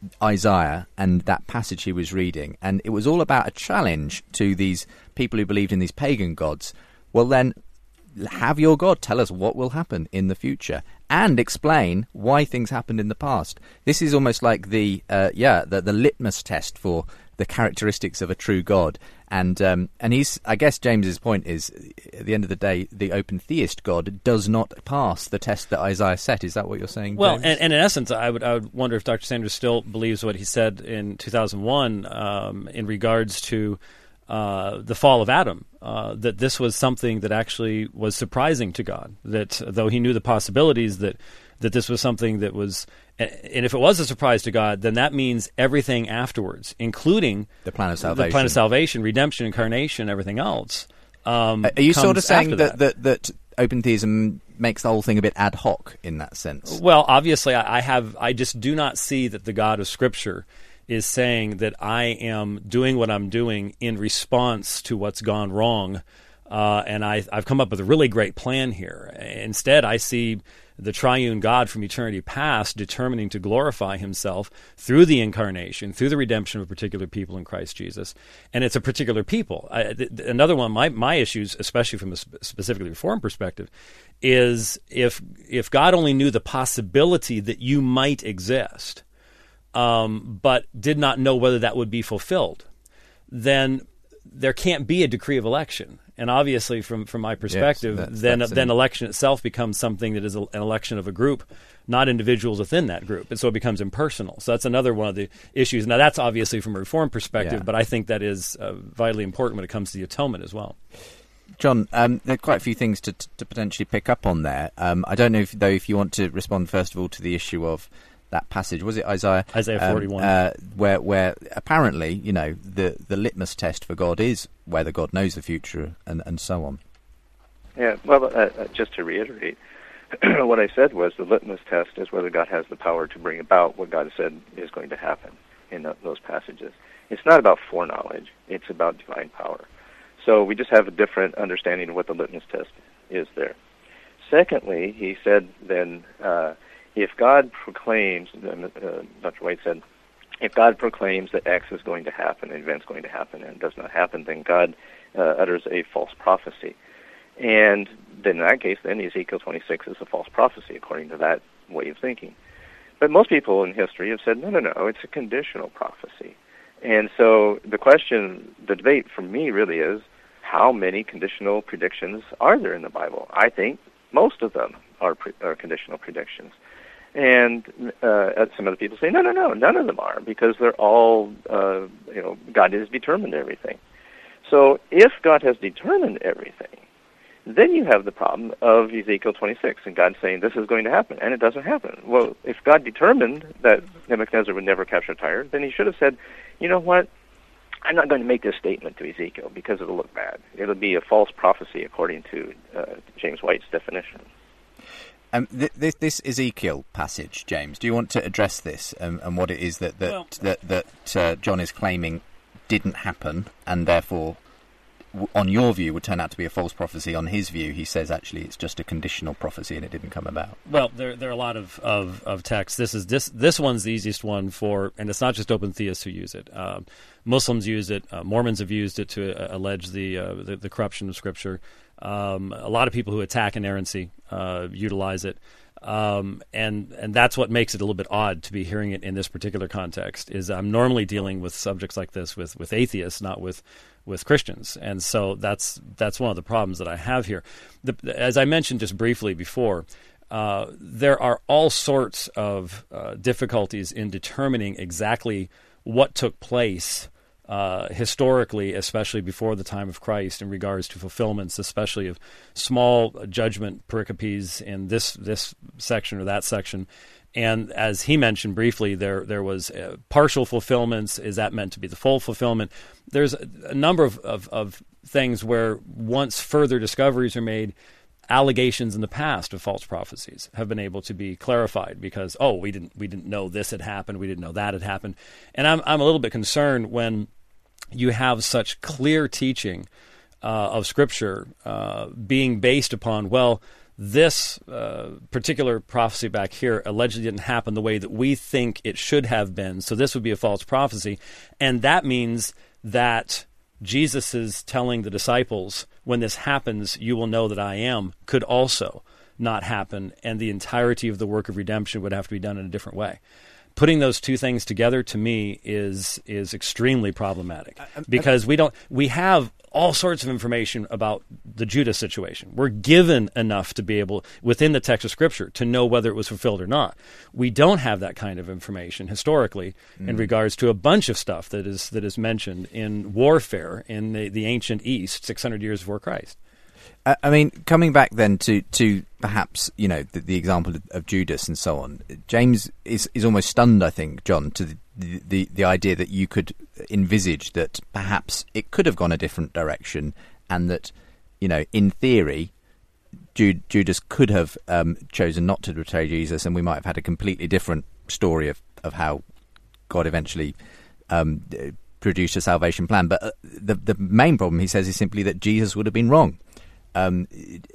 Isaiah and that passage he was reading, and it was all about a challenge to these people who believed in these pagan gods. Well, then, have your God tell us what will happen in the future and explain why things happened in the past. This is almost like the uh, yeah the, the litmus test for the characteristics of a true God. And um, and he's, I guess James's point is, at the end of the day, the open theist God does not pass the test that Isaiah set. Is that what you're saying, James? Well, and, and in essence, I would I would wonder if Doctor Sanders still believes what he said in two thousand one um, in regards to uh, the fall of Adam, uh, that this was something that actually was surprising to God, that though he knew the possibilities, that that this was something that was, and if it was a surprise to God, then that means everything afterwards, including the plan of salvation, the plan of salvation, redemption, incarnation, everything else. Um, Are you sort of saying that, that, that that open theism makes the whole thing a bit ad hoc in that sense? Well, obviously, I, I have. I just do not see that the God of Scripture is saying that I am doing what I'm doing in response to what's gone wrong, uh, and I, I've come up with a really great plan here. Instead, I see the triune God from eternity past determining to glorify himself through the incarnation, through the redemption of particular people in Christ Jesus. And it's a particular people. I, th- another one, my, my issues, especially from a sp- specifically Reformed perspective, is if if God only knew the possibility that you might exist, um, but did not know whether that would be fulfilled, then there can't be a decree of election. And obviously, from, from my perspective, yes, that's, then that's then election itself becomes something that is a, an election of a group, not individuals within that group. And so it becomes impersonal. So that's another one of the issues. Now, that's obviously from a Reformed perspective, yeah. but I think that is uh, vitally important when it comes to the atonement as well. John, um, there are quite a few things to, to potentially pick up on there. Um, I don't know, if, though, if you want to respond, first of all, to the issue of that passage. Was it Isaiah? Isaiah forty-one. Um, uh, where, where apparently, you know, the, the litmus test for God is whether God knows the future and, and so on. Yeah, well, uh, uh, just to reiterate, what I said was the litmus test is whether God has the power to bring about what God said is going to happen in the, those passages. It's not about foreknowledge. It's about divine power. So we just have a different understanding of what the litmus test is there. Secondly, he said then, uh, if God proclaims, uh, Doctor White said, if God proclaims that X is going to happen, an event's going to happen, and it does not happen, then God uh, utters a false prophecy. And then in that case, then Ezekiel twenty-six is a false prophecy, according to that way of thinking. But most people in history have said, no, no, no, it's a conditional prophecy. And so the question, the debate for me really is, how many conditional predictions are there in the Bible? I think most of them are, pre- are conditional predictions. And uh, some other people say, no, no, no, none of them are, because they're all, uh, you know, God has determined everything. So if God has determined everything, then you have the problem of Ezekiel twenty-six, and God saying this is going to happen, and it doesn't happen. Well, if God determined that Nebuchadnezzar would never capture Tyre, then he should have said, you know what, I'm not going to make this statement to Ezekiel because it'll look bad. It'll be a false prophecy according to uh, James White's definition. Um, th- this, this Ezekiel passage, James, do you want to address this um, and what it is that that well, that, that uh, John is claiming didn't happen, and therefore, w- on your view, would turn out to be a false prophecy? On his view, he says actually it's just a conditional prophecy and it didn't come about. Well, there there are a lot of, of, of texts. This is this this one's the easiest one for, and it's not just open theists who use it. Uh, Muslims use it. Uh, Mormons have used it to uh, allege the, uh, the the corruption of Scripture. Um, a lot of people who attack inerrancy uh, utilize it, um, and and that's what makes it a little bit odd to be hearing it in this particular context. Is I'm normally dealing with subjects like this with, with atheists, not with with Christians, and so that's that's one of the problems that I have here. The, as I mentioned just briefly before, uh, there are all sorts of uh, difficulties in determining exactly what took place Uh, historically, especially before the time of Christ, in regards to fulfillments, especially of small judgment pericopes in this this section or that section. And as he mentioned briefly, there there was uh, partial fulfillments. Is that meant to be the full fulfillment? There's a, a number of, of, of things where once further discoveries are made, allegations in the past of false prophecies have been able to be clarified because, oh, we didn't we didn't know this had happened, we didn't know that had happened. And I'm I'm a little bit concerned when you have such clear teaching uh, of Scripture uh, being based upon, well, this uh, particular prophecy back here allegedly didn't happen the way that we think it should have been, so this would be a false prophecy. And that means that Jesus is telling the disciples, when this happens, you will know that I am, could also not happen, and the entirety of the work of redemption would have to be done in a different way. Putting those two things together, to me, is is extremely problematic because we don't we have all sorts of information about the Judas situation. We're given enough to be able, within the text of Scripture, to know whether it was fulfilled or not. We don't have that kind of information historically mm. in regards to a bunch of stuff that is that is mentioned in warfare in the, the ancient East, six hundred years before Christ. I mean, coming back then to, to perhaps, you know, the, the example of, of Judas and so on, James is, is almost stunned, I think, John, to the, the, the idea that you could envisage that perhaps it could have gone a different direction and that, you know, in theory, Jude, Judas could have um, chosen not to betray Jesus and we might have had a completely different story of, of how God eventually um, produced a salvation plan. But uh, the, the main problem, he says, is simply that Jesus would have been wrong. Um,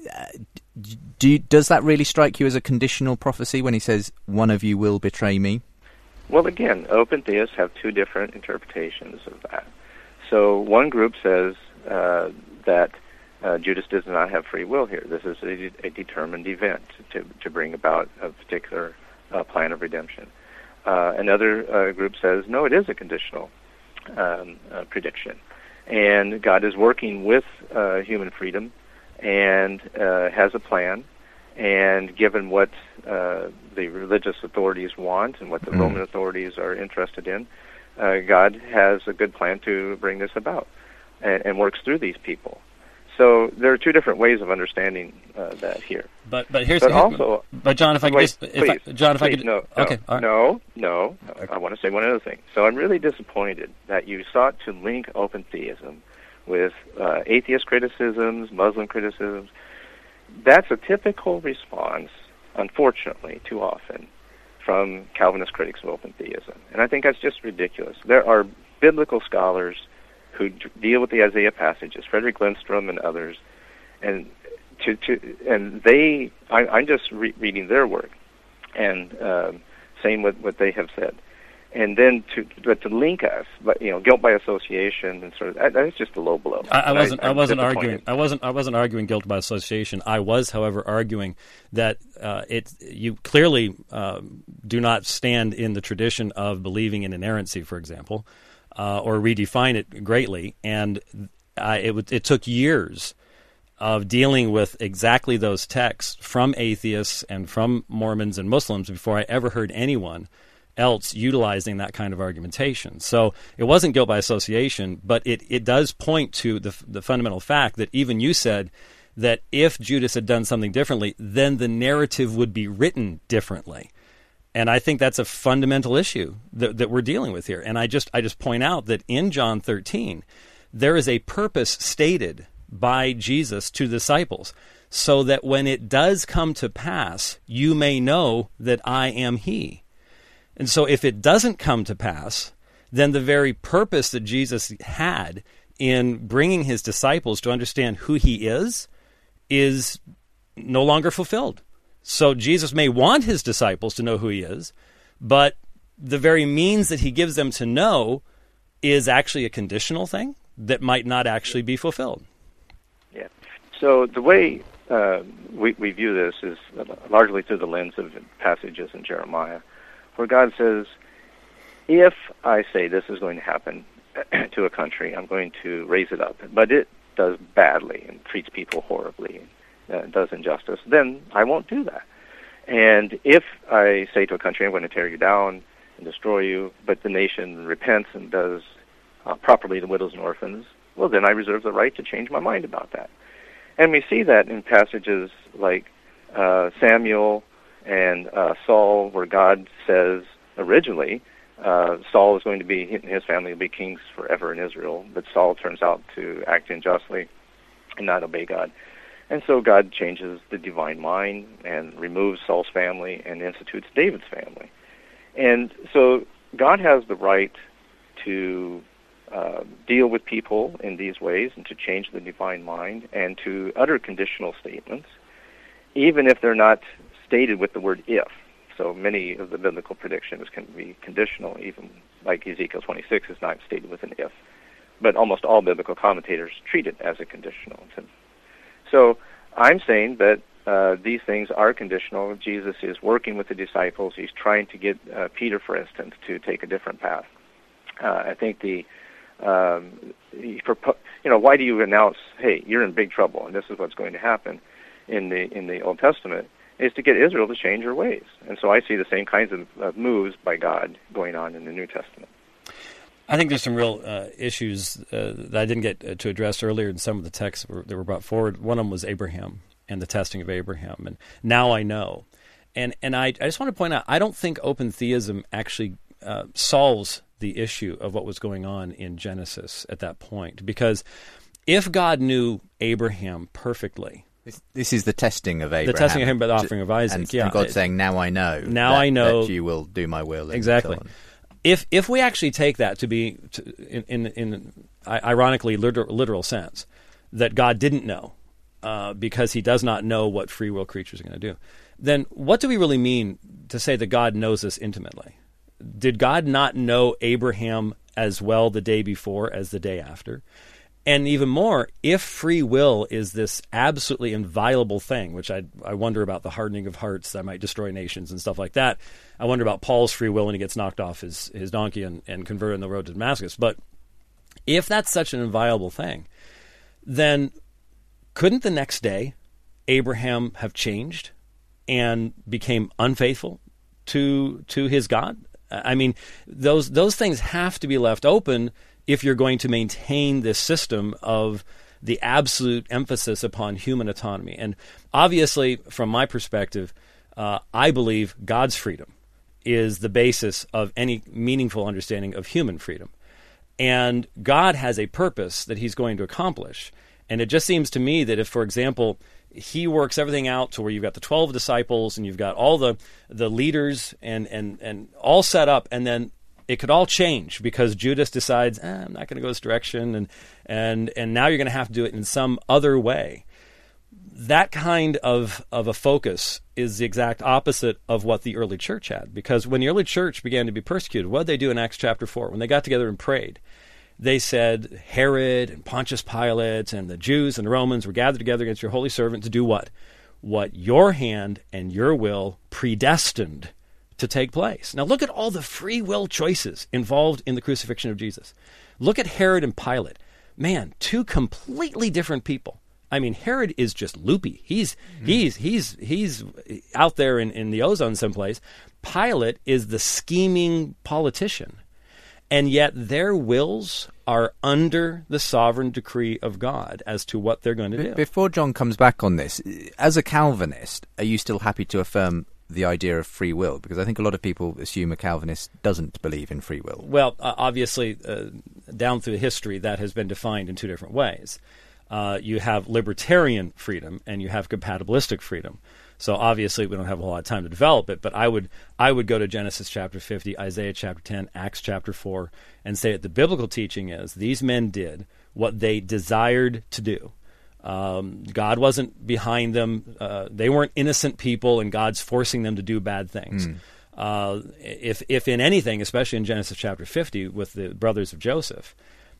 do you, does that really strike you as a conditional prophecy when he says, one of you will betray me? Well, again, open theists have two different interpretations of that. So one group says uh, that uh, Judas does not have free will here. This is a, a determined event to, to bring about a particular uh, plan of redemption. Uh, another uh, group says, no, it is a conditional um, uh, prediction. And God is working with uh, human freedom and uh, has a plan, and given what uh, the religious authorities want and what the mm. Roman authorities are interested in, uh, God has a good plan to bring this about and, and works through these people. So there are two different ways of understanding uh, that here. But but here's but the, also, but John, if I could wait, just, if please, I, John, if please, I could, no, okay, no, all right. no, no. Okay. I want to say one other thing. So I'm really disappointed that you sought to link open theism with uh, atheist criticisms, Muslim criticisms. That's a typical response, unfortunately, too often, from Calvinist critics of open theism. And I think that's just ridiculous. There are biblical scholars who d- deal with the Isaiah passages, Frederick Lindstrom and others, and to, to and they, I, I'm just re- reading their work and um, saying what, what they have said. And then to but to link us, but you know, guilt by association and sort of that, that's just a low blow. I, I wasn't. I, I wasn't arguing. I wasn't. I wasn't arguing guilt by association. I was, however, arguing that uh, it. You clearly uh, do not stand in the tradition of believing in inerrancy, for example, uh, or redefine it greatly. And I, it it took years of dealing with exactly those texts from atheists and from Mormons and Muslims before I ever heard anyone else utilizing that kind of argumentation. So it wasn't guilt by association, but it, it does point to the the fundamental fact that even you said that if Judas had done something differently, then the narrative would be written differently. And I think that's a fundamental issue that, that we're dealing with here. And I just I just point out that in John thirteen, there is a purpose stated by Jesus to the disciples, so that when it does come to pass, you may know that I am he. And so if it doesn't come to pass, then the very purpose that Jesus had in bringing his disciples to understand who he is, is no longer fulfilled. So Jesus may want his disciples to know who he is, but the very means that he gives them to know is actually a conditional thing that might not actually be fulfilled. Yeah. So the way uh, we, we view this is largely through the lens of passages in Jeremiah, where God says, if I say this is going to happen to a country, I'm going to raise it up, but it does badly and treats people horribly, uh, does injustice, then I won't do that. And if I say to a country, I'm going to tear you down and destroy you, but the nation repents and does uh, properly the widows and orphans, well, then I reserve the right to change my mind about that. And we see that in passages like uh, Samuel and uh, Saul, where God says originally, uh, Saul is going to be, and his family will be kings forever in Israel, but Saul turns out to act unjustly and not obey God. And so God changes the divine mind and removes Saul's family and institutes David's family. And so God has the right to uh, deal with people in these ways and to change the divine mind and to utter conditional statements, even if they're not stated with the word if. So many of the biblical predictions can be conditional, even like Ezekiel twenty-six is not stated with an if. But almost all biblical commentators treat it as a conditional. So I'm saying that uh, these things are conditional. Jesus is working with the disciples. He's trying to get uh, Peter, for instance, to take a different path. Uh, I think the, um, he propo- you know, why do you announce, hey, you're in big trouble and this is what's going to happen in the in the Old Testament, is to get Israel to change their ways. And so I see the same kinds of uh, moves by God going on in the New Testament. I think there's some real uh, issues uh, that I didn't get to address earlier in some of the texts that were, that were brought forward. One of them was Abraham and the testing of Abraham. And now I know. And and I, I just want to point out, I don't think open theism actually uh, solves the issue of what was going on in Genesis at that point. Because if God knew Abraham perfectly, This, this is the testing of Abraham. The testing of him by the offering of Isaac. And, yeah. and God saying, now I know. Now that, I know. That you will do my will. And exactly. so on. If if we actually take that to be, to, in, in, in ironically literal, literal sense, that God didn't know uh, because he does not know what free will creatures are going to do, then what do we really mean to say that God knows us intimately? Did God not know Abraham as well the day before as the day after? And even more, if free will is this absolutely inviolable thing, which I I wonder about the hardening of hearts that might destroy nations and stuff like that. I wonder about Paul's free will when he gets knocked off his, his donkey and, and converted on the road to Damascus. But if that's such an inviolable thing, then couldn't the next day Abraham have changed and became unfaithful to to his God? I mean, those those things have to be left open if you're going to maintain this system of the absolute emphasis upon human autonomy. And obviously, from my perspective, uh, I believe God's freedom is the basis of any meaningful understanding of human freedom. And God has a purpose that he's going to accomplish. And it just seems to me that if, for example, he works everything out to where you've got the twelve disciples and you've got all the, the leaders and, and, and all set up, and then it could all change because Judas decides, eh, I'm not going to go this direction, and and and now you're going to have to do it in some other way. That kind of, of a focus is the exact opposite of what the early church had. Because when the early church began to be persecuted, what did they do in Acts chapter four? When they got together and prayed, they said, Herod and Pontius Pilate and the Jews and the Romans were gathered together against your holy servant to do what? What your hand and your will predestined to take place. Now look at all the free will choices involved in the crucifixion of Jesus. Look at Herod and Pilate. Man, two completely different people. I mean, Herod is just loopy. He's mm-hmm. he's he's he's out there in, in the ozone someplace. Pilate is the scheming politician. And yet their wills are under the sovereign decree of God as to what they're going to do. Before John comes back on this, as a Calvinist, are you still happy to affirm the idea of free will? Because I think a lot of people assume a Calvinist doesn't believe in free will. Well, uh, obviously, uh, down through history, that has been defined in two different ways. Uh, you have libertarian freedom and you have compatibilistic freedom. So obviously we don't have a whole lot of time to develop it, but I would I would go to Genesis chapter fifty, Isaiah chapter ten, Acts chapter four, and say that the biblical teaching is these men did what they desired to do. Um, God wasn't behind them. Uh, they weren't innocent people, and God's forcing them to do bad things. Mm. Uh, if if in anything, especially in Genesis chapter fifty with the brothers of Joseph,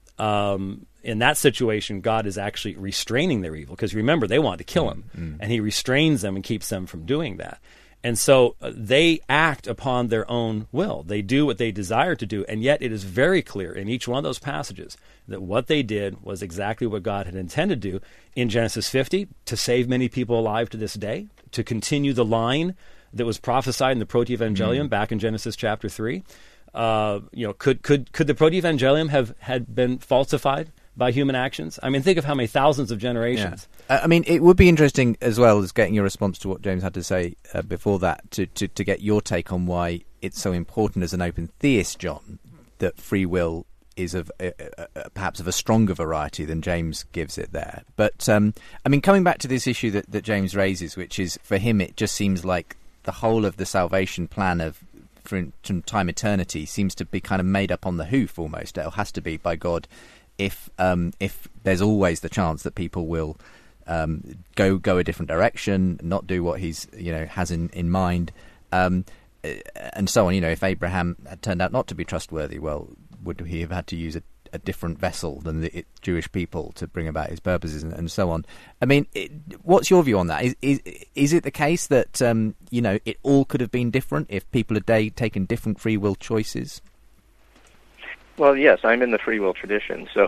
um, in that situation, God is actually restraining their evil. Because remember, they wanted to kill him, mm. and he restrains them and keeps them from doing that. And so uh, they act upon their own will. They do what they desire to do, and yet it is very clear in each one of those passages that what they did was exactly what God had intended to do in Genesis fifty, to save many people alive to this day, to continue the line that was prophesied in the Protoevangelium mm. back in Genesis chapter three. Uh, you know, could could could the Protoevangelium have had been falsified by human actions? I mean, think of how many thousands of generations. Yeah. I mean, it would be interesting as well as getting your response to what James had to say uh, before that, to, to, to get your take on why it's so important as an open theist, John, that free will is of uh, uh, perhaps of a stronger variety than James gives it there. But, um, I mean, coming back to this issue that, that James raises, which is, for him, it just seems like the whole of the salvation plan of from time eternity seems to be kind of made up on the hoof almost. It has to be by God if um, if there's always the chance that people will um, go go a different direction, not do what he's you know has in in mind, um, and so on. You know, if Abraham had turned out not to be trustworthy, well, would he have had to use a, a different vessel than the Jewish people to bring about his purposes, and, and so on? I mean, it, what's your view on that? Is is is it the case that um, you know it all could have been different if people had day, taken different free will choices? Well, yes, I'm in the free will tradition, so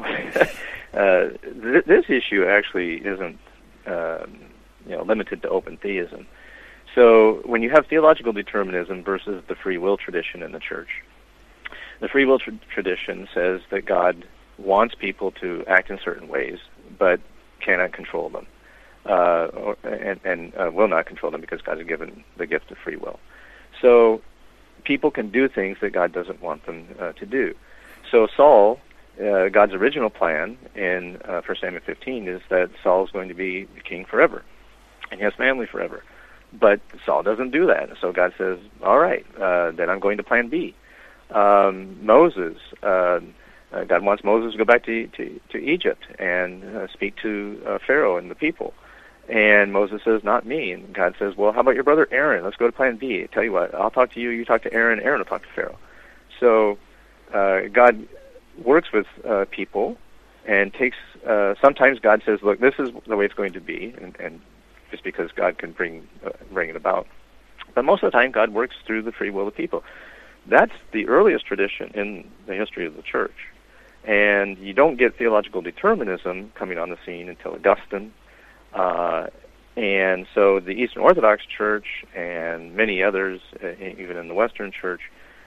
uh, th- this issue actually isn't um, you know limited to open theism. So when you have theological determinism versus the free will tradition in the church, the free will tra- tradition says that God wants people to act in certain ways, but cannot control them, uh, or, and, and uh, will not control them because God has given the gift of free will. So people can do things that God doesn't want them uh, to do. So Saul, uh, God's original plan in uh, First Samuel fifteen is that Saul is going to be the king forever, and he has family forever. But Saul doesn't do that. So God says, all right, uh, then I'm going to plan B. Um, Moses, uh, uh, God wants Moses to go back to to, to Egypt and uh, speak to uh, Pharaoh and the people. And Moses says, not me. And God says, well, how about your brother Aaron? Let's go to plan B. I tell you what, I'll talk to you, you talk to Aaron, Aaron will talk to Pharaoh. So uh, God works with uh, people and takes, uh, sometimes God says, look, this is the way it's going to be, and, and just because God can bring uh, bring it about. But most of the time, God works through the free will of people. That's the earliest tradition in the history of the church. And you don't get theological determinism coming on the scene until Augustine. Uh, and so the Eastern Orthodox Church and many others, uh, even in the Western Church,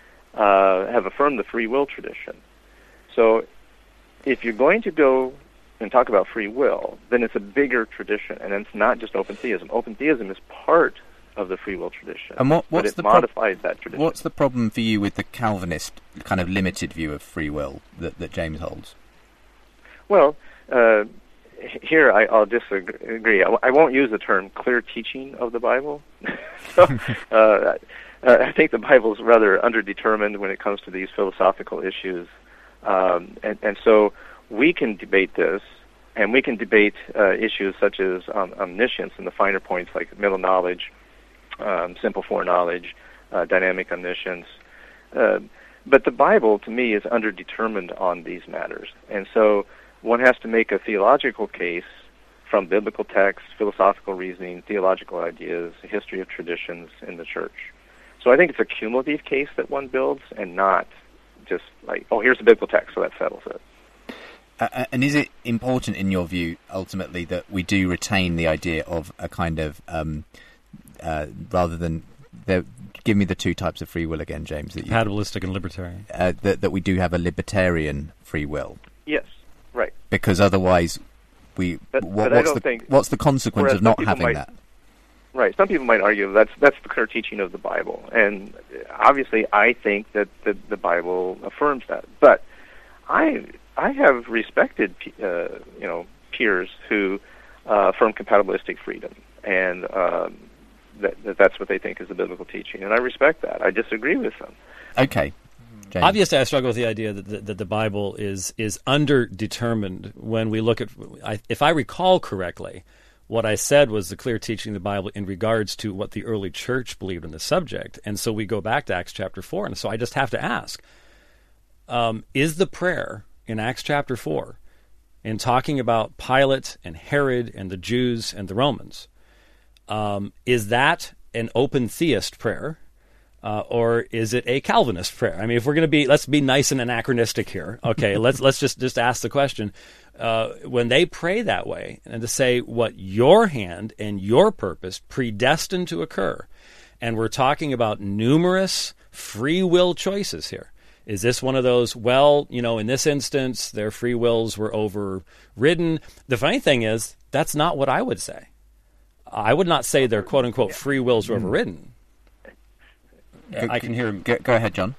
uh, have affirmed the free will tradition. So if you're going to go and talk about free will, then it's a bigger tradition, and it's not just open theism. Open theism is part of the free will tradition, and what, what's but it the modifies prob- that tradition. What's the problem for you with the Calvinist kind of limited view of free will that, that James holds? Well, uh, here I, I'll disagree. I, I won't use the term clear teaching of the Bible. so, uh, I think the Bible is rather underdetermined when it comes to these philosophical issues, um, and, and so we can debate this, and we can debate uh, issues such as um, omniscience and the finer points like middle knowledge, um, simple foreknowledge, uh, dynamic omniscience. Uh, but the Bible, to me, is underdetermined on these matters. And so one has to make a theological case from biblical texts, philosophical reasoning, theological ideas, history of traditions in the church. So I think it's a cumulative case that one builds, and not just like, oh, here's the biblical text, so that settles it. Uh, and is it important, in your view, ultimately, that we do retain the idea of a kind of, um, uh, rather than, the, give me the two types of free will again, James. That you, Compatibilistic and libertarian. Uh, that, that we do have a libertarian free will. Yes, right. Because otherwise, we but, what, but what's, the, what's the consequence of not having might, that? Right. Some people might argue that's that's the clear teaching of the Bible, and obviously, I think that the, the Bible affirms that. But I I have respected uh, you know peers who uh, affirm compatibilistic freedom, and um, that, that that's what they think is the biblical teaching, and I respect that. I disagree with them. Okay. James. Obviously, I struggle with the idea that the, that the Bible is is underdetermined when we look at. I, if I recall correctly, what I said was the clear teaching of the Bible in regards to what the early church believed in the subject. And so we go back to Acts chapter four. And so I just have to ask, um, is the prayer in Acts chapter four, in talking about Pilate and Herod and the Jews and the Romans, um, is that an open theist prayer? Uh, or is it a Calvinist prayer? I mean, if we're going to be, let's be nice and anachronistic here. Okay, let's let's just, just ask the question. Uh, when they pray that way, and to say what your hand and your purpose predestined to occur, and we're talking about numerous free will choices here. Is this one of those, well, you know, in this instance, their free wills were overridden? The funny thing is, that's not what I would say. I would not say their quote-unquote free wills were overridden. Go, I can hear him. Go, go ahead, John.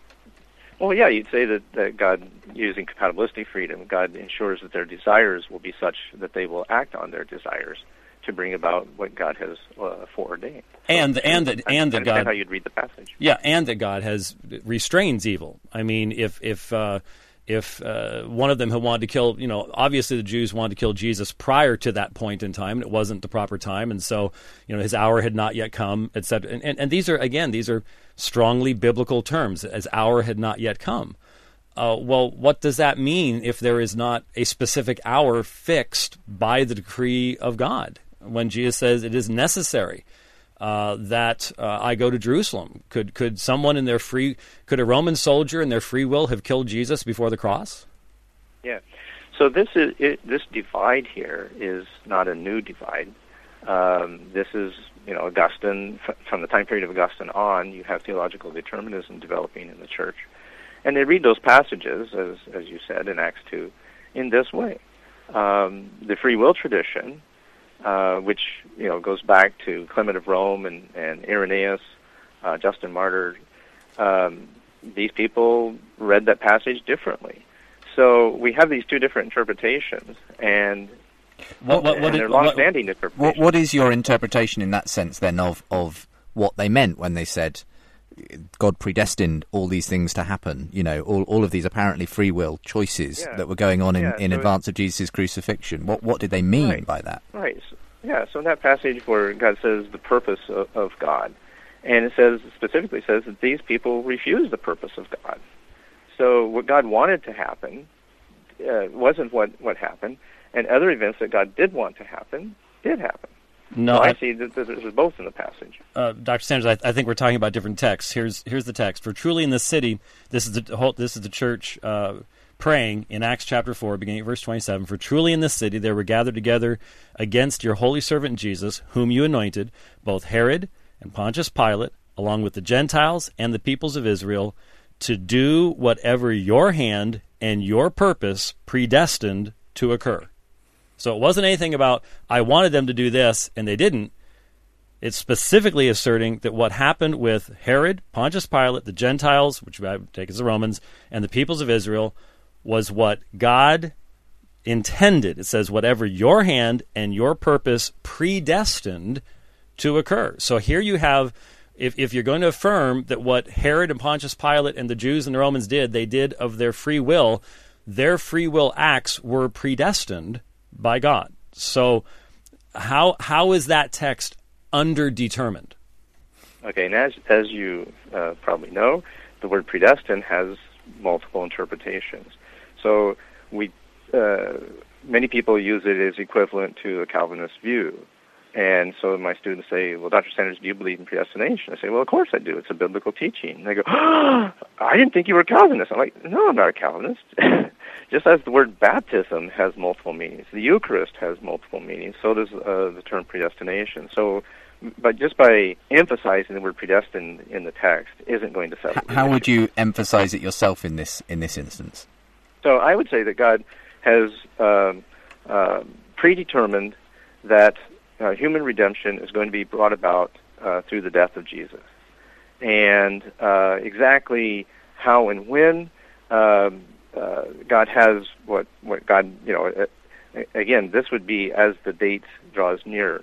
Well, yeah, you'd say that, that God, using compatibilistic freedom, God ensures that their desires will be such that they will act on their desires to bring about what God has uh, foreordained. So, and and that I, and I that God, how you'd read the passage. Yeah, and that God has restrains evil. I mean, if if uh, if uh, one of them had wanted to kill, you know, obviously the Jews wanted to kill Jesus prior to that point in time, and it wasn't the proper time, and so, you know, his hour had not yet come, et cetera. And, and, and these are, again, these are strongly biblical terms, as hour had not yet come. Uh, well, what does that mean if there is not a specific hour fixed by the decree of God? When Jesus says it is necessary uh, that uh, I go to Jerusalem, could could someone in their free, could a Roman soldier in their free will have killed Jesus before the cross? Yeah. So this is it, this divide here is not a new divide. Um, this is, you know, Augustine, f- from the time period of Augustine on, you have theological determinism developing in the church. And they read those passages, as as you said, in Acts two, in this way. Um, the free will tradition, uh, which, you know, goes back to Clement of Rome and, and Irenaeus, uh, Justin Martyr, um, these people read that passage differently. So we have these two different interpretations, and What, what, what, and they're what, long-standing interpretations. What, what is your interpretation in that sense, then, of, of what they meant when they said God predestined all these things to happen? You know, all, all of these apparently free will choices yeah. that were going on in, yeah, in so advance of Jesus' crucifixion. What what did they mean right. by that? Right. So, yeah, so in that passage where God says the purpose of, of God, and it says, specifically says that these people refused the purpose of God. So what God wanted to happen uh, wasn't what, what happened, and other events that God did want to happen did happen. No, so I, I see that there's both in the passage. Uh, Doctor Sanders, I, I think we're talking about different texts. Here's here's the text. For truly in the city, this is the whole, this is the church uh, praying in Acts chapter four, beginning at verse twenty-seven. For truly in this city they were gathered together against your holy servant Jesus, whom you anointed, both Herod and Pontius Pilate, along with the Gentiles and the peoples of Israel, to do whatever your hand and your purpose predestined to occur. So it wasn't anything about, I wanted them to do this, and they didn't. It's specifically asserting that what happened with Herod, Pontius Pilate, the Gentiles, which I take as the Romans, and the peoples of Israel, was what God intended. It says, whatever your hand and your purpose predestined to occur. So here you have, if, if you're going to affirm that what Herod and Pontius Pilate and the Jews and the Romans did, they did of their free will, their free will acts were predestined by God. So how how is that text underdetermined? Okay, and as as you uh, probably know, the word predestined has multiple interpretations. So we uh, many people use it as equivalent to a Calvinist view. And so my students say, well, Doctor Sanders, do you believe in predestination? I say, well, of course I do. It's a biblical teaching. And they go, oh, I didn't think you were a Calvinist. I'm like, no, I'm not a Calvinist. Just as the word baptism has multiple meanings, the Eucharist has multiple meanings, so does uh, the term predestination. So, but just by emphasizing the word predestined in the text isn't going to settle. How would you emphasize it yourself in this in this instance? So I would say that God has um, uh, predetermined that uh, human redemption is going to be brought about uh, through the death of Jesus. And uh, exactly how and when um, uh, God has what what God, you know, uh, again, this would be as the date draws nearer.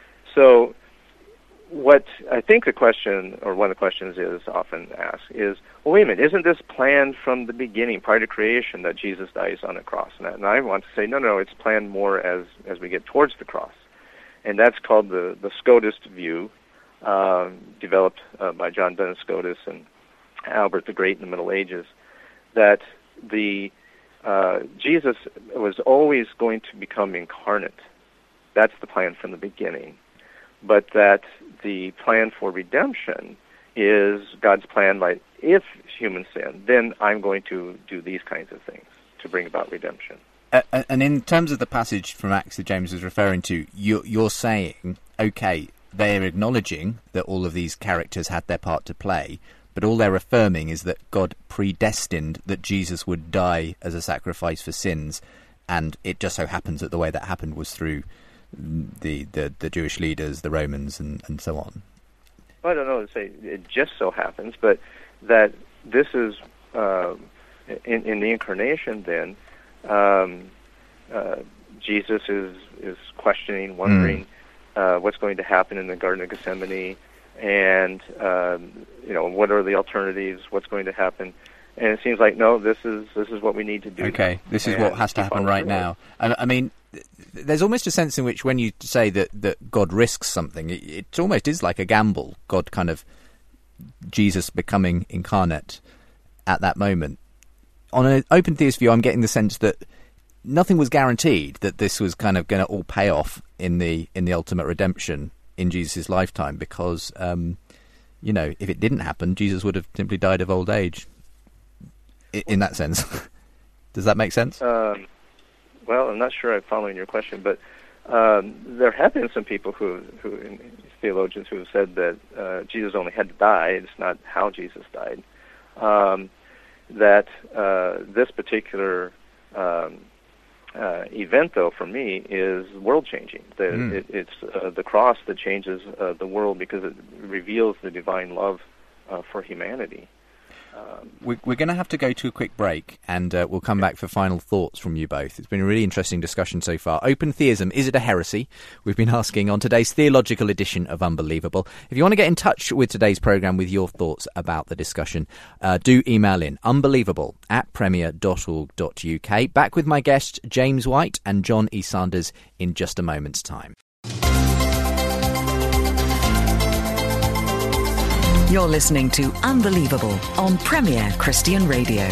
So what I think the question, or one of the questions is often asked, is, well, wait a minute, isn't this planned from the beginning, prior to creation, that Jesus dies on a cross? And I, and I want to say, no, no, it's planned more as, as we get towards the cross. And that's called the, the Scotist view, um, developed uh, by John Duns Scotus and Albert the Great in the Middle Ages, that the uh, Jesus was always going to become incarnate. That's the plan from the beginning. But that the plan for redemption is God's plan, like, if humans sin, then I'm going to do these kinds of things to bring about redemption. Uh, and in terms of the passage from Acts that James was referring to, you're, you're saying, okay, they're acknowledging that all of these characters had their part to play, but all they're affirming is that God predestined that Jesus would die as a sacrifice for sins, and it just so happens that the way that happened was through the, the, the Jewish leaders, the Romans, and, and so on. Well, I don't know to say it just so happens, but that this is, uh, in, in the incarnation then, um, uh, Jesus is, is questioning, wondering mm. uh, what's going to happen in the Garden of Gethsemane, and, um, you know, what are the alternatives, what's going to happen. And it seems like, no, this is this is what we need to do. Okay, this is what has to happen right now. I, I mean, there's almost a sense in which when you say that, that God risks something, it, it almost is like a gamble. God kind of, Jesus becoming incarnate at that moment. On an open theist view, I'm getting the sense that nothing was guaranteed, that this was kind of going to all pay off in the in the ultimate redemption in Jesus' lifetime, because, um, you know, if it didn't happen, Jesus would have simply died of old age. In that sense. Does that make sense? Um, well, I'm not sure I'm following your question, but um, there have been some people who, who theologians who have said that uh, Jesus only had to die, it's not how Jesus died, um, that uh, this particular um, uh, event, though, for me, is world-changing. That mm. it, it's uh, the cross that changes uh, the world because it reveals the divine love uh, for humanity. Um, we're we're going to have to go to a quick break, and uh, we'll come back for final thoughts from you both. It's been a really interesting discussion so far. Open theism, is it a heresy? We've been asking on today's theological edition of Unbelievable. If you want to get in touch with today's programme with your thoughts about the discussion, uh, do email in unbelievable at premier dot org dot uk. Back with my guests James White and John E. Sanders in just a moment's time. You're listening to Unbelievable on Premier Christian Radio.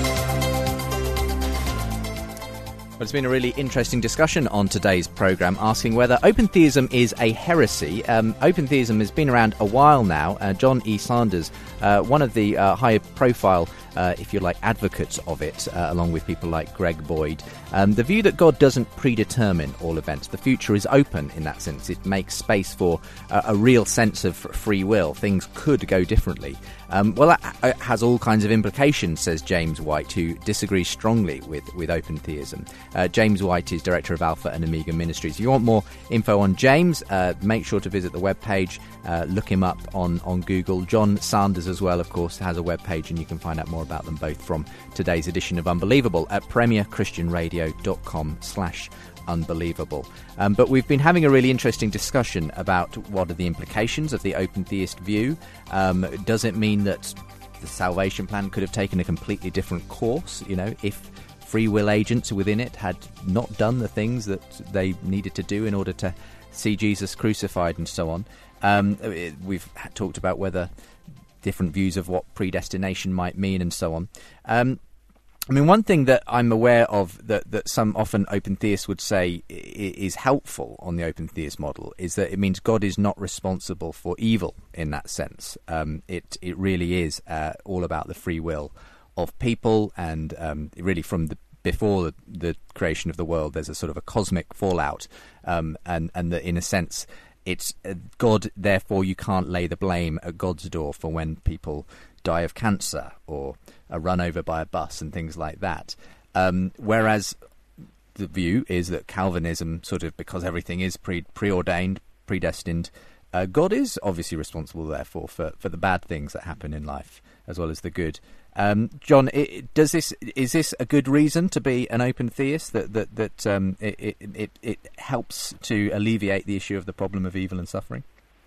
Well, it's been a really interesting discussion on today's programme, asking whether open theism is a heresy. Um, open theism has been around a while now. Uh, John E. Sanders, uh, one of the uh, high-profile, uh, if you like, advocates of it, uh, along with people like Greg Boyd. Um, the view that God doesn't predetermine all events. The future is open in that sense. It makes space for uh, a real sense of free will. Things could go differently. Um, well, that has all kinds of implications, says James White, who disagrees strongly with, with open theism. Uh, James White is director of Alpha and Omega Ministries. If you want more info on James, uh, make sure to visit the webpage, uh, look him up on, on Google. John Sanders as well, of course, has a webpage, and you can find out more about them both from today's edition of Unbelievable at premier christian radio dot com slash unbelievable. Um, but we've been having a really interesting discussion about what are the implications of the open theist view. Um, does it mean that the salvation plan could have taken a completely different course, you know, if free will agents within it had not done the things that they needed to do in order to see Jesus crucified and so on? Um, it, we've talked about whether different views of what predestination might mean and so on. Um, I mean, one thing that I'm aware of that, that some often open theists would say is helpful on the open theist model is that it means God is not responsible for evil in that sense. Um, it it really is uh, all about the free will of people, and um, really from the before the, the creation of the world, there's a sort of a cosmic fallout, um, and and that in a sense it's uh, God. Therefore, you can't lay the blame at God's door for when people die of cancer or are run over by a bus and things like that. Um, whereas the view is that Calvinism, sort of because everything is pre preordained, predestined, uh, God is obviously responsible, therefore, for, for the bad things that happen in life as well as the good. Um, John, it, does this is this a good reason to be an open theist? That that that um, it, it it it helps to alleviate the issue of the problem of evil and suffering?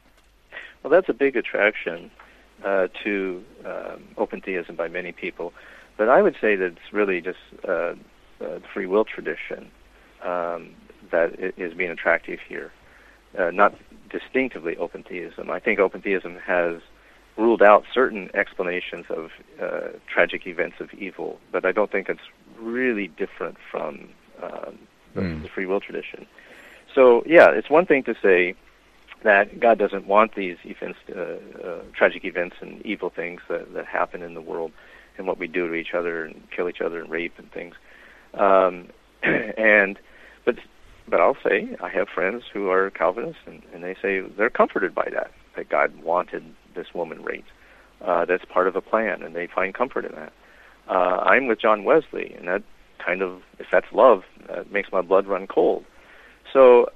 Well, that's a big attraction uh, to um, open theism by many people, but I would say that it's really just uh, the free will tradition um, that is being attractive here, uh, not distinctively open theism. I think open theism has ruled out certain explanations of uh, tragic events of evil, but I don't think it's really different from um, the, mm. the free will tradition. So, yeah, it's one thing to say that God doesn't want these events, uh, uh, tragic events and evil things that, that happen in the world and what we do to each other and kill each other and rape and things. Um, and but but I'll say I have friends who are Calvinists, and, and they say they're comforted by that, that God wanted this woman raped. Uh, that's part of a plan, and they find comfort in that. Uh, I'm with John Wesley, and that kind of, if that's love, that makes my blood run cold. So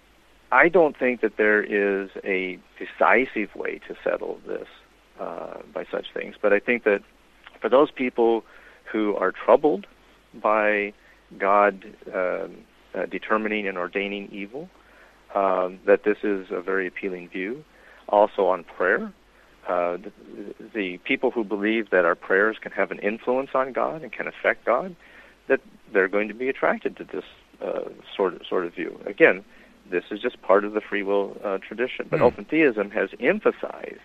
I don't think that there is a decisive way to settle this uh, by such things, but I think that for those people who are troubled by God um, uh, determining and ordaining evil, um, that this is a very appealing view. Also on prayer, uh, the, the people who believe that our prayers can have an influence on God and can affect God, that they're going to be attracted to this uh, sort of sort of view. Again, this is just part of the free will uh, tradition, but mm. open theism has emphasized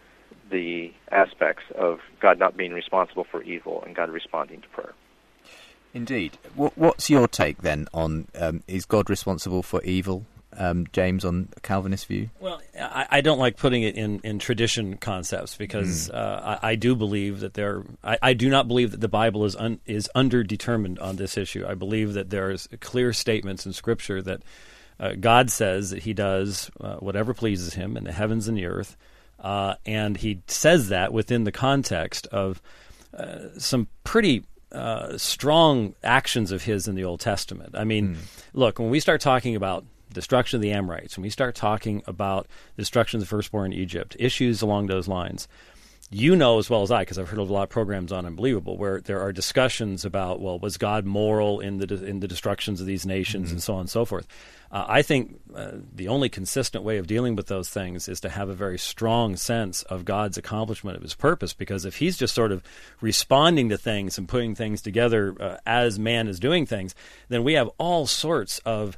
the aspects of God not being responsible for evil and God responding to prayer. Indeed. What's your take then on um, is God responsible for evil? Um, James, on the Calvinist view? Well, I, I don't like putting it in, in tradition concepts because mm. uh, I, I do believe that there. I, I do not believe that the Bible is un, is underdetermined on this issue. I believe that there's clear statements in Scripture that uh, God says that He does uh, whatever pleases Him in the heavens and the earth, uh, and He says that within the context of uh, some pretty uh, strong actions of His in the Old Testament. I mean, mm. look, when we start talking about destruction of the Amorites, when we start talking about the destruction of the firstborn in Egypt, issues along those lines, you know as well as I, because I've heard a lot of programs on Unbelievable, where there are discussions about, well, was God moral in the in the destructions of these nations mm-hmm. and so on and so forth. Uh, I think uh, the only consistent way of dealing with those things is to have a very strong sense of God's accomplishment of His purpose, because if He's just sort of responding to things and putting things together uh, as man is doing things, then we have all sorts of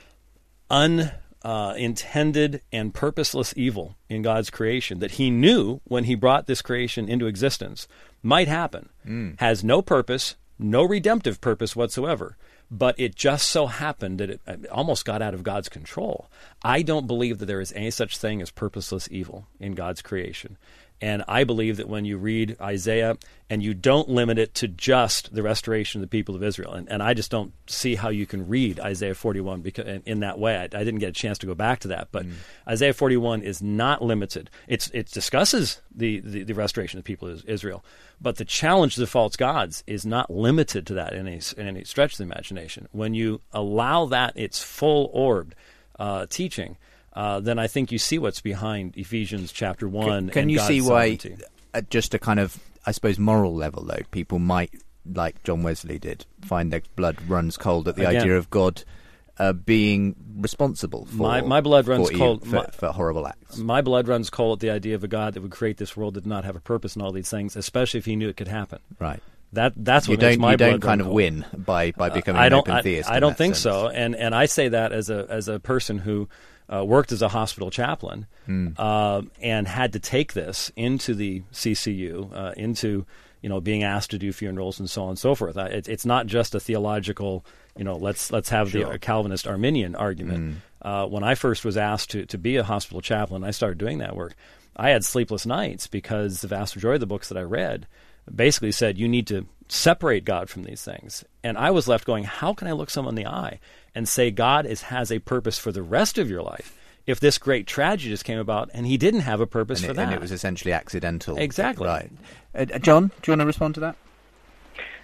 unintended uh, and purposeless evil in God's creation that He knew when He brought this creation into existence might happen. Mm. Has no purpose, no redemptive purpose whatsoever, but it just so happened that it almost got out of God's control. I don't believe that there is any such thing as purposeless evil in God's creation. And I believe that when you read Isaiah and you don't limit it to just the restoration of the people of Israel, and, and I just don't see how you can read Isaiah forty-one because, in, in that way. I, I didn't get a chance to go back to that. But mm. Isaiah forty-one is not limited. It's, it discusses the, the, the restoration of the people of Israel, but the challenge to the false gods is not limited to that in any, in any stretch of the imagination. When you allow that its full-orbed uh, teaching, Uh, then I think you see what's behind Ephesians chapter one. Can, can and you God's see why, sovereignty. at just a kind of, I suppose, moral level, though, people might, like John Wesley did, find their blood runs cold at the Again, idea of God uh, being responsible for my, my blood runs for, cold for, my, for horrible acts. My blood runs cold at the idea of a God that would create this world that did not have a purpose and all these things, especially if He knew it could happen. Right. That that's what you makes don't, my you blood don't kind of cold. win by by becoming uh, I an don't, open theist. I, I don't think sense. so, and and I say that as a as a person who uh, worked as a hospital chaplain mm. uh, and had to take this into the C C U, uh, into you know being asked to do funerals and so on and so forth. I, it, it's not just a theological, you know, let's let's have sure. the Calvinist Arminian argument. Mm. Uh, when I first was asked to to be a hospital chaplain, I started doing that work. I had sleepless nights because the vast majority of the books that I read basically said you need to separate God from these things. And I was left going, how can I look someone in the eye and say God is, has a purpose for the rest of your life if this great tragedy just came about and He didn't have a purpose and for it, that? And it was essentially accidental. Exactly. Right. Uh, John, do you want to respond to that?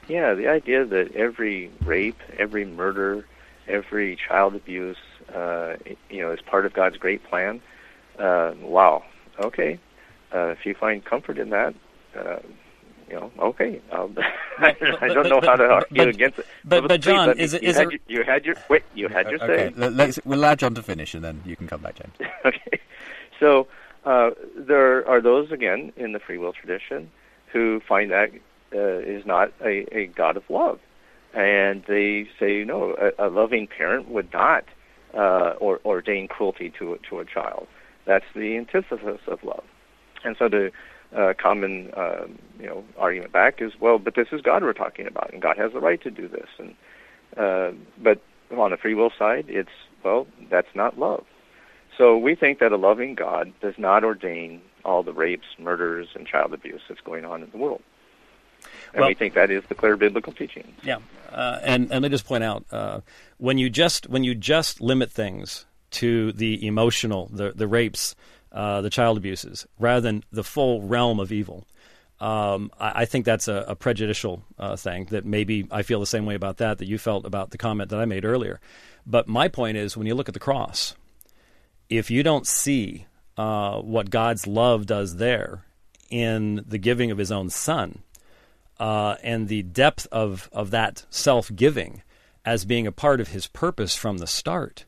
Yeah, the idea that every rape, every murder, every child abuse, uh, you know, is part of God's great plan. Uh, wow. Okay. Uh, if you find comfort in that, uh, you know, okay. I'll, I don't but, know but, how to argue but, against it. But, well, but please, John, me, is it? You Is had, it... your, you had your wait. You had your okay, say. let's, we'll allow John to finish, and then you can come back, James. Okay. So uh, there are those again in the free will tradition who find that uh, is not a, a God of love, and they say no, a, a loving parent would not uh, or, ordain cruelty to to a child. That's the antithesis of love. And so the uh, common uh, you know argument back is, well, but this is God we're talking about, and God has the right to do this. And uh, but on the free will side, it's, well, that's not love. So we think that a loving God does not ordain all the rapes, murders, and child abuse that's going on in the world. And well, we think that is the clear biblical teaching. Yeah, uh, and and let me just point out, uh, when you just when you just limit things to the emotional, the the rapes, uh, the child abuses, rather than the full realm of evil, um, I, I think that's a, a prejudicial uh, thing. That maybe I feel the same way about that that you felt about the comment that I made earlier. But my point is, when you look at the cross, if you don't see uh, what God's love does there in the giving of His own Son, uh, and the depth of, of that self-giving as being a part of His purpose from the start,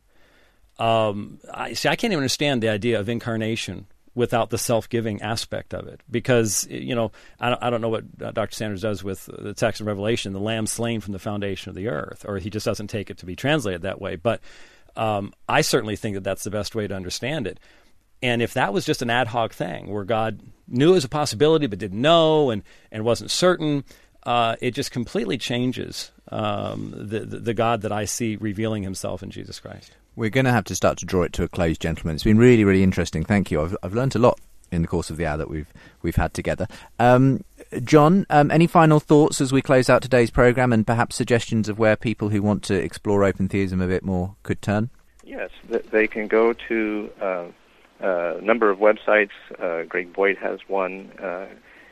um, I see. I can't even understand the idea of incarnation without the self-giving aspect of it, because you know I don't, I don't know what uh, Doctor Sanders does with the text of Revelation, the Lamb slain from the foundation of the earth, or he just doesn't take it to be translated that way, but. Um, I certainly think that that's the best way to understand it. And if that was just an ad hoc thing where God knew it was a possibility but didn't know and, and wasn't certain, uh, it just completely changes um, the, the the God that I see revealing Himself in Jesus Christ. We're going to have to start to draw it to a close, gentlemen. It's been really, really interesting. Thank you. I've, I've learned a lot in the course of the hour that we've we've had together. Um, John, um, any final thoughts as we close out today's programme, and perhaps suggestions of where people who want to explore open theism a bit more could turn? Yes, they can go to uh, a number of websites. Uh, Greg Boyd has one, uh,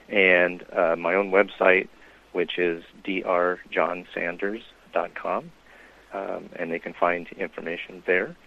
and uh, my own website, which is d r john sanders dot com, um, and they can find information there.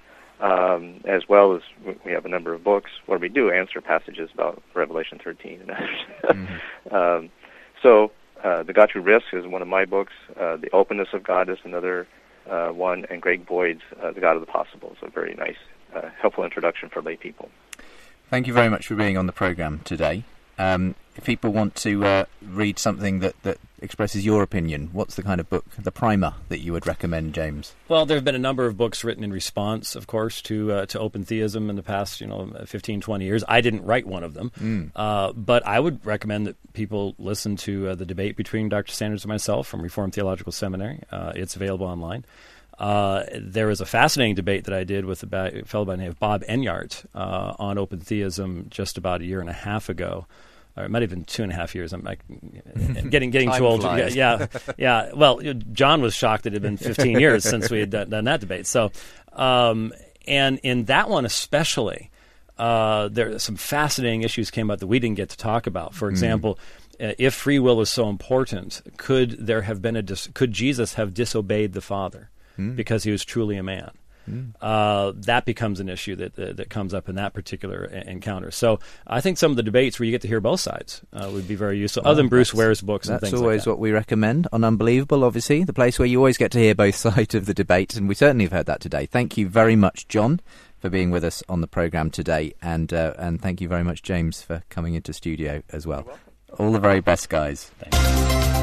Um, as well as we have a number of books where we do answer passages about Revelation thirteen and others. Mm-hmm. um, so uh, The God Who Risks is one of my books. Uh, the Openness of God is another uh, one, and Greg Boyd's uh, The God of the Possible is a very nice, uh, helpful introduction for lay people. Thank you very much for being on the programme today. Um, if people want to uh, read something that, that expresses your opinion, what's the kind of book, the primer, that you would recommend, James? Well, there have been a number of books written in response, of course, to uh, to open theism in the past, you know, fifteen, twenty years. I didn't write one of them, mm. uh, but I would recommend that people listen to uh, the debate between Doctor Sanders and myself from Reformed Theological Seminary. Uh, it's available online. Uh, there was a fascinating debate that I did with a fellow by the name of Bob Enyart uh, on open theism just about a year and a half ago. Or it might have been two and a half years. I'm like, getting getting too old. To, yeah, yeah. Well, John was shocked that it had been fifteen years since we had done, done that debate. So, um, and in that one especially, uh, there some fascinating issues came up that we didn't get to talk about. For example, mm. uh, if free will is so important, could there have been a dis- could Jesus have disobeyed the Father mm. because He was truly a man? Mm. Uh, that becomes an issue that, that that comes up in that particular encounter. So I think some of the debates where you get to hear both sides uh, would be very useful, well, other than Bruce Ware's books and things like that. That's always what we recommend on Unbelievable, obviously, the place where you always get to hear both sides of the debate, and we certainly have heard that today. Thank you very much, John, for being with us on the programme today, and uh, and thank you very much, James, for coming into studio as well. All the very best, guys. Thanks.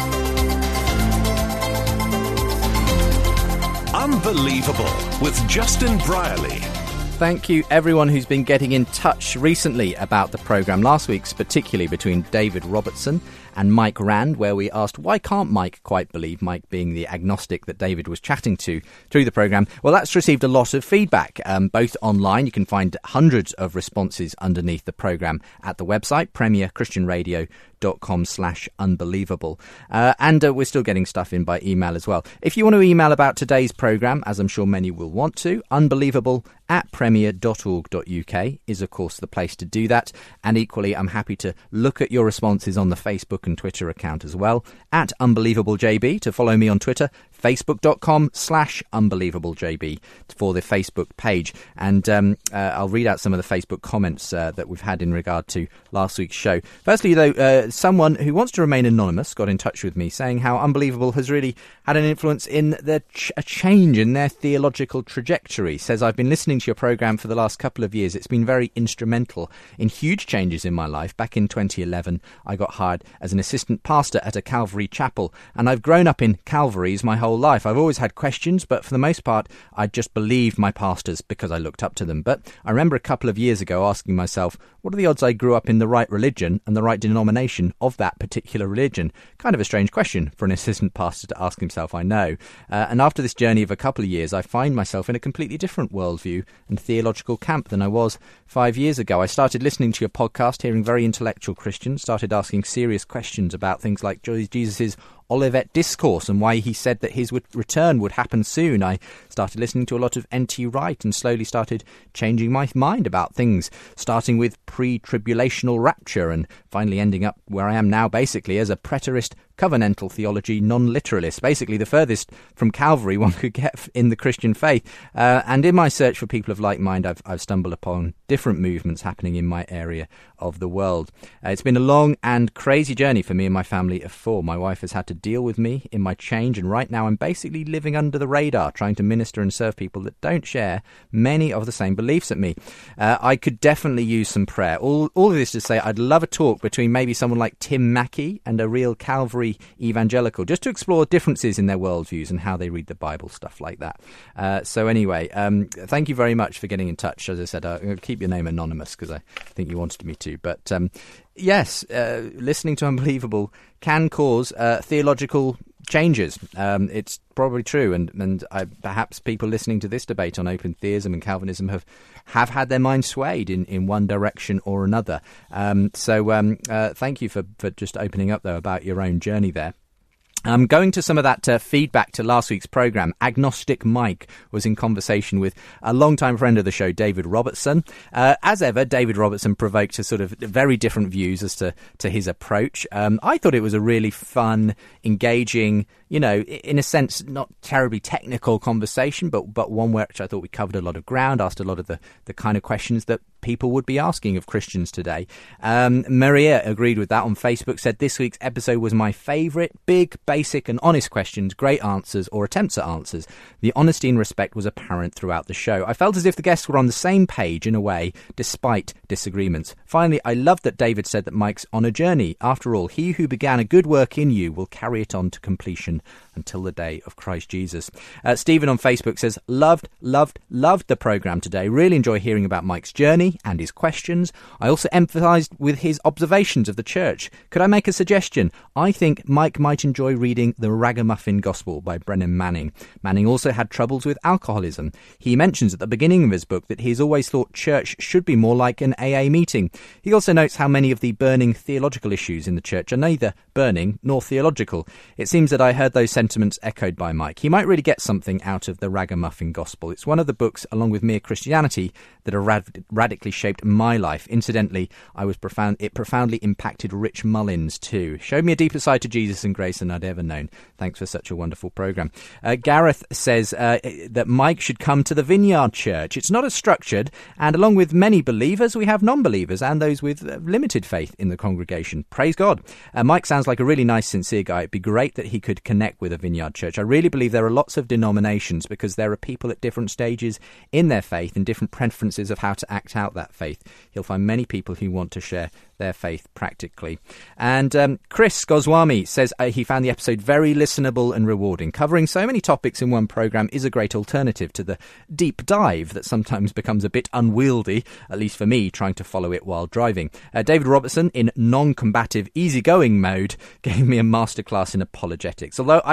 Unbelievable with Justin Brierley. Thank you, everyone who's been getting in touch recently about the programme. Last week's particularly between David Robertson and Mike Rand, where we asked why can't Mike quite believe, Mike being the agnostic that David was chatting to through the programme. Well, that's received a lot of feedback, um, both online. You can find hundreds of responses underneath the programme at the website, premier christian radio dot com slash unbelievable. Uh, and uh, we're still getting stuff in by email as well. If you want to email about today's programme, as I'm sure many will want to, unbelievable at premier dot org dot uk is, of course, the place to do that. And equally, I'm happy to look at your responses on the Facebook Facebook and Twitter account as well, at UnbelievableJB to follow me on Twitter, facebook.com slash UnbelievableJB for the Facebook page. And um, uh, I'll read out some of the Facebook comments uh, that we've had in regard to last week's show. Firstly, though, uh, someone who wants to remain anonymous got in touch with me saying how Unbelievable has really had an influence in the ch- a change in their theological trajectory. Says, I've been listening to your programme for the last couple of years. It's been very instrumental in huge changes in my life. Back in twenty eleven, I got hired as an assistant pastor at a Calvary chapel, and I've grown up in Calvaries my whole life. I've always had questions, but for the most part, I just believed my pastors because I looked up to them. But I remember a couple of years ago asking myself, what are the odds I grew up in the right religion and the right denomination of that particular religion? Kind of a strange question for an assistant pastor to ask himself, I know. Uh, and after this journey of a couple of years, I find myself in a completely different worldview and theological camp than I was five years ago. I started listening to your podcast, hearing very intellectual Christians, started asking serious questions about things like Jesus' Olivet Discourse and why he said that his would return would happen soon. I started listening to a lot of N T Wright and slowly started changing my mind about things, starting with pre-tribulational rapture and finally ending up where I am now, basically as a preterist covenantal theology non-literalist, basically the furthest from Calvary one could get in the Christian faith. Uh, and in my search for people of like mind, I've, I've stumbled upon different movements happening in my area of the world. Uh, it's been a long and crazy journey for me and my family of four. My wife has had to deal with me in my change, and right now I'm basically living under the radar, trying to minister and serve people that don't share many of the same beliefs as me. Uh, I could definitely use some prayer. All, all of this to say I'd love a talk between maybe someone like Tim Mackey and a real Calvary evangelical, just to explore differences in their worldviews and how they read the Bible, stuff like that. Uh, so anyway, um, thank you very much for getting in touch. As I said, I'm going to keep your name anonymous because I think you wanted me to. But um, yes, uh, listening to Unbelievable can cause uh, theological changes. Um, it's probably true, and and I, perhaps people listening to this debate on open theism and Calvinism have have had their minds swayed in, in one direction or another. Um, so um, uh, thank you for, for just opening up, though, about your own journey there. Um, going to some of that uh, feedback to last week's programme, Agnostic Mike was in conversation with a long-time friend of the show, David Robertson. Uh, as ever, David Robertson provoked a sort of very different views as to, to his approach. Um, I thought it was a really fun, engaging, you know, in a sense, not terribly technical conversation, but but one which I thought we covered a lot of ground, asked a lot of the, the kind of questions that people would be asking of Christians today. Um, Maria agreed with that on Facebook, said this week's episode was my favourite. Big, basic and honest questions, great answers or attempts at answers. The honesty and respect was apparent throughout the show. I felt as if the guests were on the same page in a way, despite disagreements. Finally, I loved that David said that Mike's on a journey. After all, he who began a good work in you will carry it on to completion until the day of Christ Jesus. Uh, Stephen on Facebook says, loved, loved, loved the programme today. Really enjoy hearing about Mike's journey and his questions. I also emphatised with his observations of the church. Could I make a suggestion? I think Mike might enjoy reading The Ragamuffin Gospel by Brennan Manning. Manning also had troubles with alcoholism. He mentions at the beginning of his book that he's always thought church should be more like an A A meeting. He also notes how many of the burning theological issues in the church are neither burning nor theological. It seems that I heard those sentiments echoed by Mike. He might really get something out of The Ragamuffin Gospel. It's one of the books, along with Mere Christianity, that have rad- radically shaped my life. Incidentally, I was profound. It profoundly impacted Rich Mullins too. Showed me a deeper side to Jesus and grace than I'd ever known. Thanks for such a wonderful programme. Uh, Gareth says uh, that Mike should come to the Vineyard Church. It's not as structured, and along with many believers, we have non-believers and those with uh, limited faith in the congregation. Praise God. Uh, Mike sounds like a really nice, sincere guy. It'd be great that he could connect with a Vineyard Church. I really believe there are lots of denominations because there are people at different stages in their faith and different preferences of how to act out that faith. He'll find many people who want to share their faith practically. And um, Chris Goswami says uh, he found the episode very listenable and rewarding. Covering so many topics in one programme is a great alternative to the deep dive that sometimes becomes a bit unwieldy, at least for me, trying to follow it while driving. Uh, David Robertson, in non-combative, easygoing mode, gave me a masterclass in apologetics. Although I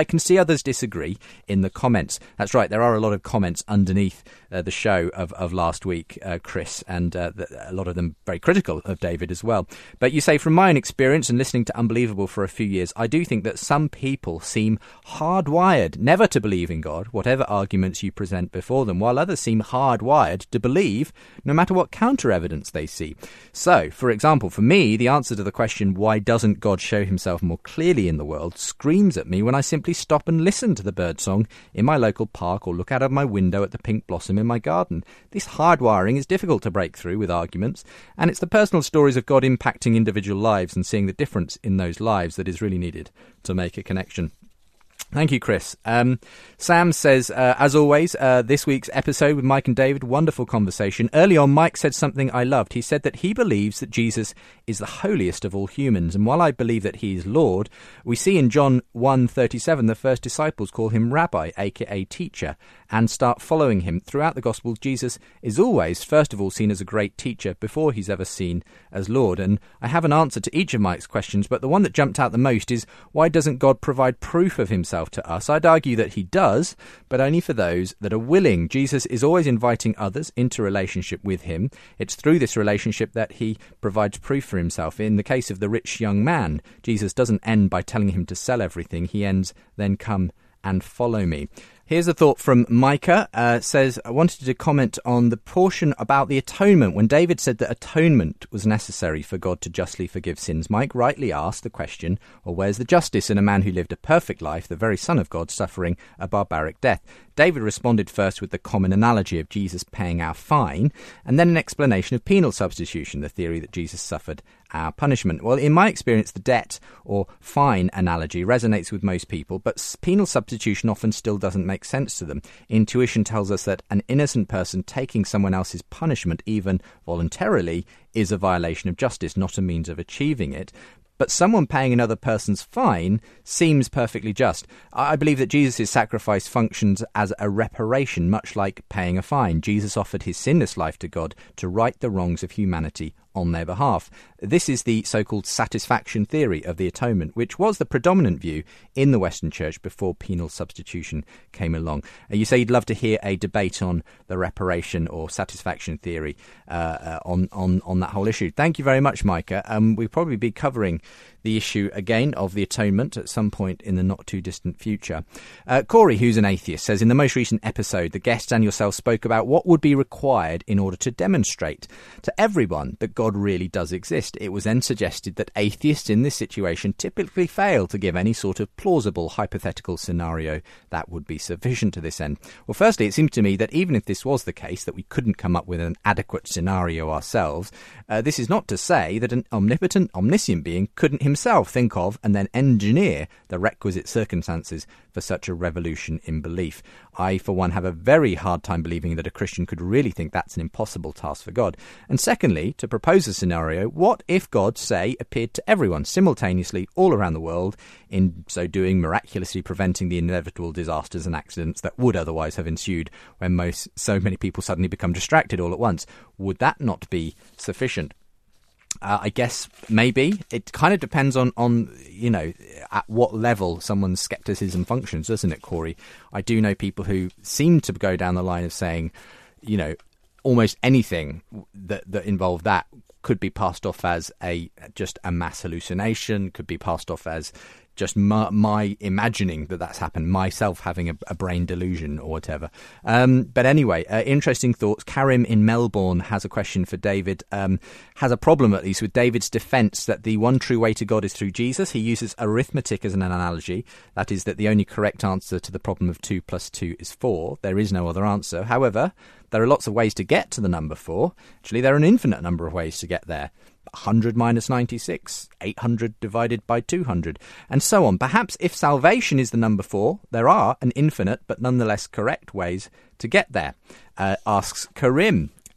can see others disagree in the comments. That's right, there are a lot of comments underneath uh, the show of, of last week, uh, Chris, and uh, the, a lot of them very critical of David as well. But you say, from my own experience and listening to Unbelievable for a few years, I do think that some people seem hardwired never to believe in God, whatever arguments you present before them, while others seem hardwired to believe no matter what counter-evidence they see. So, for example, for me, the answer to the question, why doesn't God show himself more clearly in the world, screams at me when I simply stop and listen to the birdsong in my local park or look out of my window at the pink blossom in my garden. This hardwiring is difficult to break through with arguments, and it's the personal stories of God impacting individual lives and seeing the difference in those lives that is really needed to make a connection. Thank you, Chris. Um, Sam says, uh, as always, uh, this week's episode with Mike and David, wonderful conversation. Early on, Mike said something I loved. He said that he believes that Jesus is the holiest of all humans. And while I believe that he is Lord, we see in John one thirty-seven, the first disciples call him Rabbi, aka teacher, and start following him. Throughout the Gospels, Jesus is always, first of all, seen as a great teacher before he's ever seen as Lord. And I have an answer to each of Mike's questions, but the one that jumped out the most is, why doesn't God provide proof of himself to us? I'd argue that he does, but only for those that are willing. Jesus is always inviting others into relationship with him. It's through this relationship that he provides proof for himself. In the case of the rich young man, Jesus doesn't end by telling him to sell everything. He ends, then come and follow me. Here's a thought from Micah. Uh, says, I wanted to comment on the portion about the atonement. When David said that atonement was necessary for God to justly forgive sins, Mike rightly asked the question, well, where's the justice in a man who lived a perfect life, the very Son of God, suffering a barbaric death? David responded first with the common analogy of Jesus paying our fine, and then an explanation of penal substitution, the theory that Jesus suffered our punishment. Well, in my experience, the debt or fine analogy resonates with most people, but penal substitution often still doesn't make sense to them. Intuition tells us that an innocent person taking someone else's punishment, even voluntarily, is a violation of justice, not a means of achieving it. But someone paying another person's fine seems perfectly just. I believe that Jesus' sacrifice functions as a reparation, much like paying a fine. Jesus offered his sinless life to God to right the wrongs of humanity on their behalf. This is the so-called satisfaction theory of the atonement, which was the predominant view in the Western Church before penal substitution came along. Uh, you say you'd love to hear a debate on the reparation or satisfaction theory uh, uh, on, on, on that whole issue. Thank you very much, Micah. Um, we'll probably be covering the issue again of the atonement at some point in the not-too-distant future. Uh, Corey, who's an atheist, says, in the most recent episode, the guests and yourself spoke about what would be required in order to demonstrate to everyone that God really does exist. It was then suggested that atheists in this situation typically fail to give any sort of plausible hypothetical scenario that would be sufficient to this end. Well, firstly, it seems to me that even if this was the case, that we couldn't come up with an adequate scenario ourselves, uh, this is not to say that an omnipotent, omniscient being couldn't himself think of and then engineer the requisite circumstances for such a revolution in belief. I, for one, have a very hard time believing that a Christian could really think that's an impossible task for God. And secondly, to propose a scenario, what if God, say, appeared to everyone simultaneously all around the world, in so doing miraculously preventing the inevitable disasters and accidents that would otherwise have ensued when most so many people suddenly become distracted all at once? Would that not be sufficient? Uh, I guess maybe. It kind of depends on, on, you know, at what level someone's skepticism functions, doesn't it, Corey? I do know people who seem to go down the line of saying, you know, almost anything that, that involved that could be passed off as a just a mass hallucination, could be passed off as just my, my imagining that that's happened, myself having a, a brain delusion or whatever. Um, but anyway, uh, interesting thoughts. Karim in Melbourne has a question for David, um, has a problem at least with David's defence that the one true way to God is through Jesus. He uses arithmetic as an analogy. That is that the only correct answer to the problem of two plus two is four. There is no other answer. However, there are lots of ways to get to the number four. Actually, there are an infinite number of ways to get there. one hundred minus ninety-six, eight hundred divided by two hundred, and so on. Perhaps if salvation is the number four, there are an infinite but nonetheless correct ways to get there, uh, asks Karim.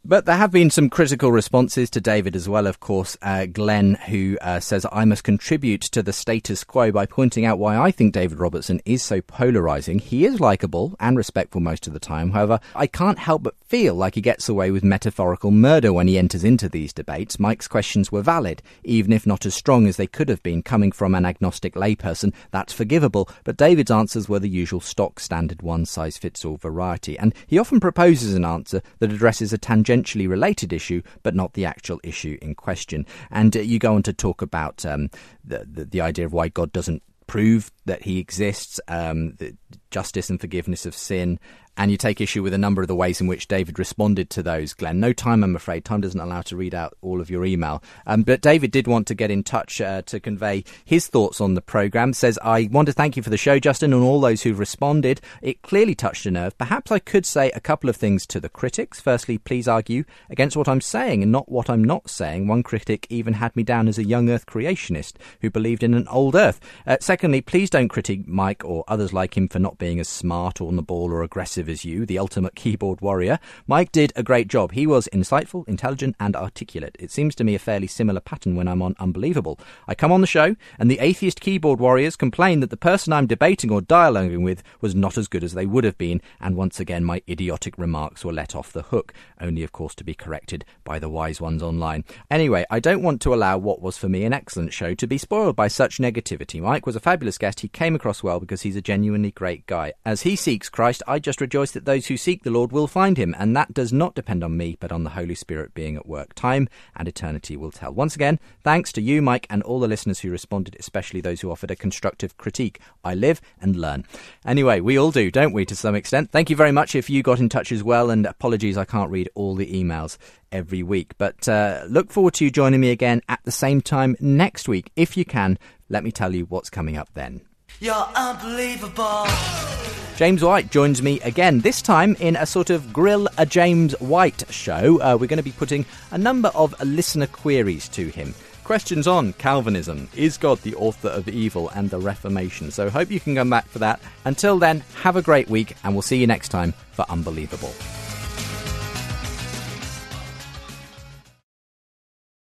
But there have been some critical responses to David as well, of course. Uh, Glenn, who uh, says, I must contribute to the status quo by pointing out why I think David Robertson is so polarising. He is likeable and respectful most of the time. However, I can't help but feel like he gets away with metaphorical murder when he enters into these debates. Mike's questions were valid, even if not as strong as they could have been coming from an agnostic layperson. That's forgivable. But David's answers were the usual stock standard one-size-fits-all variety. And he often proposes an answer that addresses a tangentially related issue, but not the actual issue in question. And uh, you go on to talk about um, the, the the idea of why God doesn't prove that he exists, um, the justice and forgiveness of sin, and you take issue with a number of the ways in which David responded to those, Glenn. No time, I'm afraid. Time doesn't allow to read out all of your email. Um, but David did want to get in touch uh, to convey his thoughts on the programme. Says, I want to thank you for the show, Justin, and all those who've responded. It clearly touched a nerve. Perhaps I could say a couple of things to the critics. Firstly, please argue against what I'm saying and not what I'm not saying. One critic even had me down as a young Earth creationist who believed in an old Earth. Uh, secondly, please don't critique Mike or others like him for not being as smart or on the ball or aggressive as you, the ultimate keyboard warrior. Mike did a great job. He was insightful, intelligent and articulate. It seems to me a fairly similar pattern when I'm on Unbelievable. I come on the show and the atheist keyboard warriors complain that the person I'm debating or dialoguing with was not as good as they would have been, and once again my idiotic remarks were let off the hook, only of course to be corrected by the wise ones online. Anyway, I don't want to allow what was for me an excellent show to be spoiled by such negativity. Mike was a fabulous guest. He came across well because he's a genuinely great guy. As he seeks Christ, I just rejoice that those who seek the Lord will find him, and that does not depend on me, but on the Holy Spirit being at work. Time and eternity will tell. Once again, thanks to you, Mike, and all the listeners who responded, especially those who offered a constructive critique. I live and learn. Anyway, we all do, don't we, to some extent? Thank you very much if you got in touch as well, and apologies I can't read all the emails every week. But uh, look forward to you joining me again at the same time next week. If you can, let me tell you what's coming up then. You're unbelievable. James White joins me again, this time in a sort of Grill a James White show. Uh, we're going to be putting a number of listener queries to him. Questions on Calvinism, is God the author of evil, and the Reformation. So hope you can come back for that. Until then, have a great week, and we'll see you next time for Unbelievable.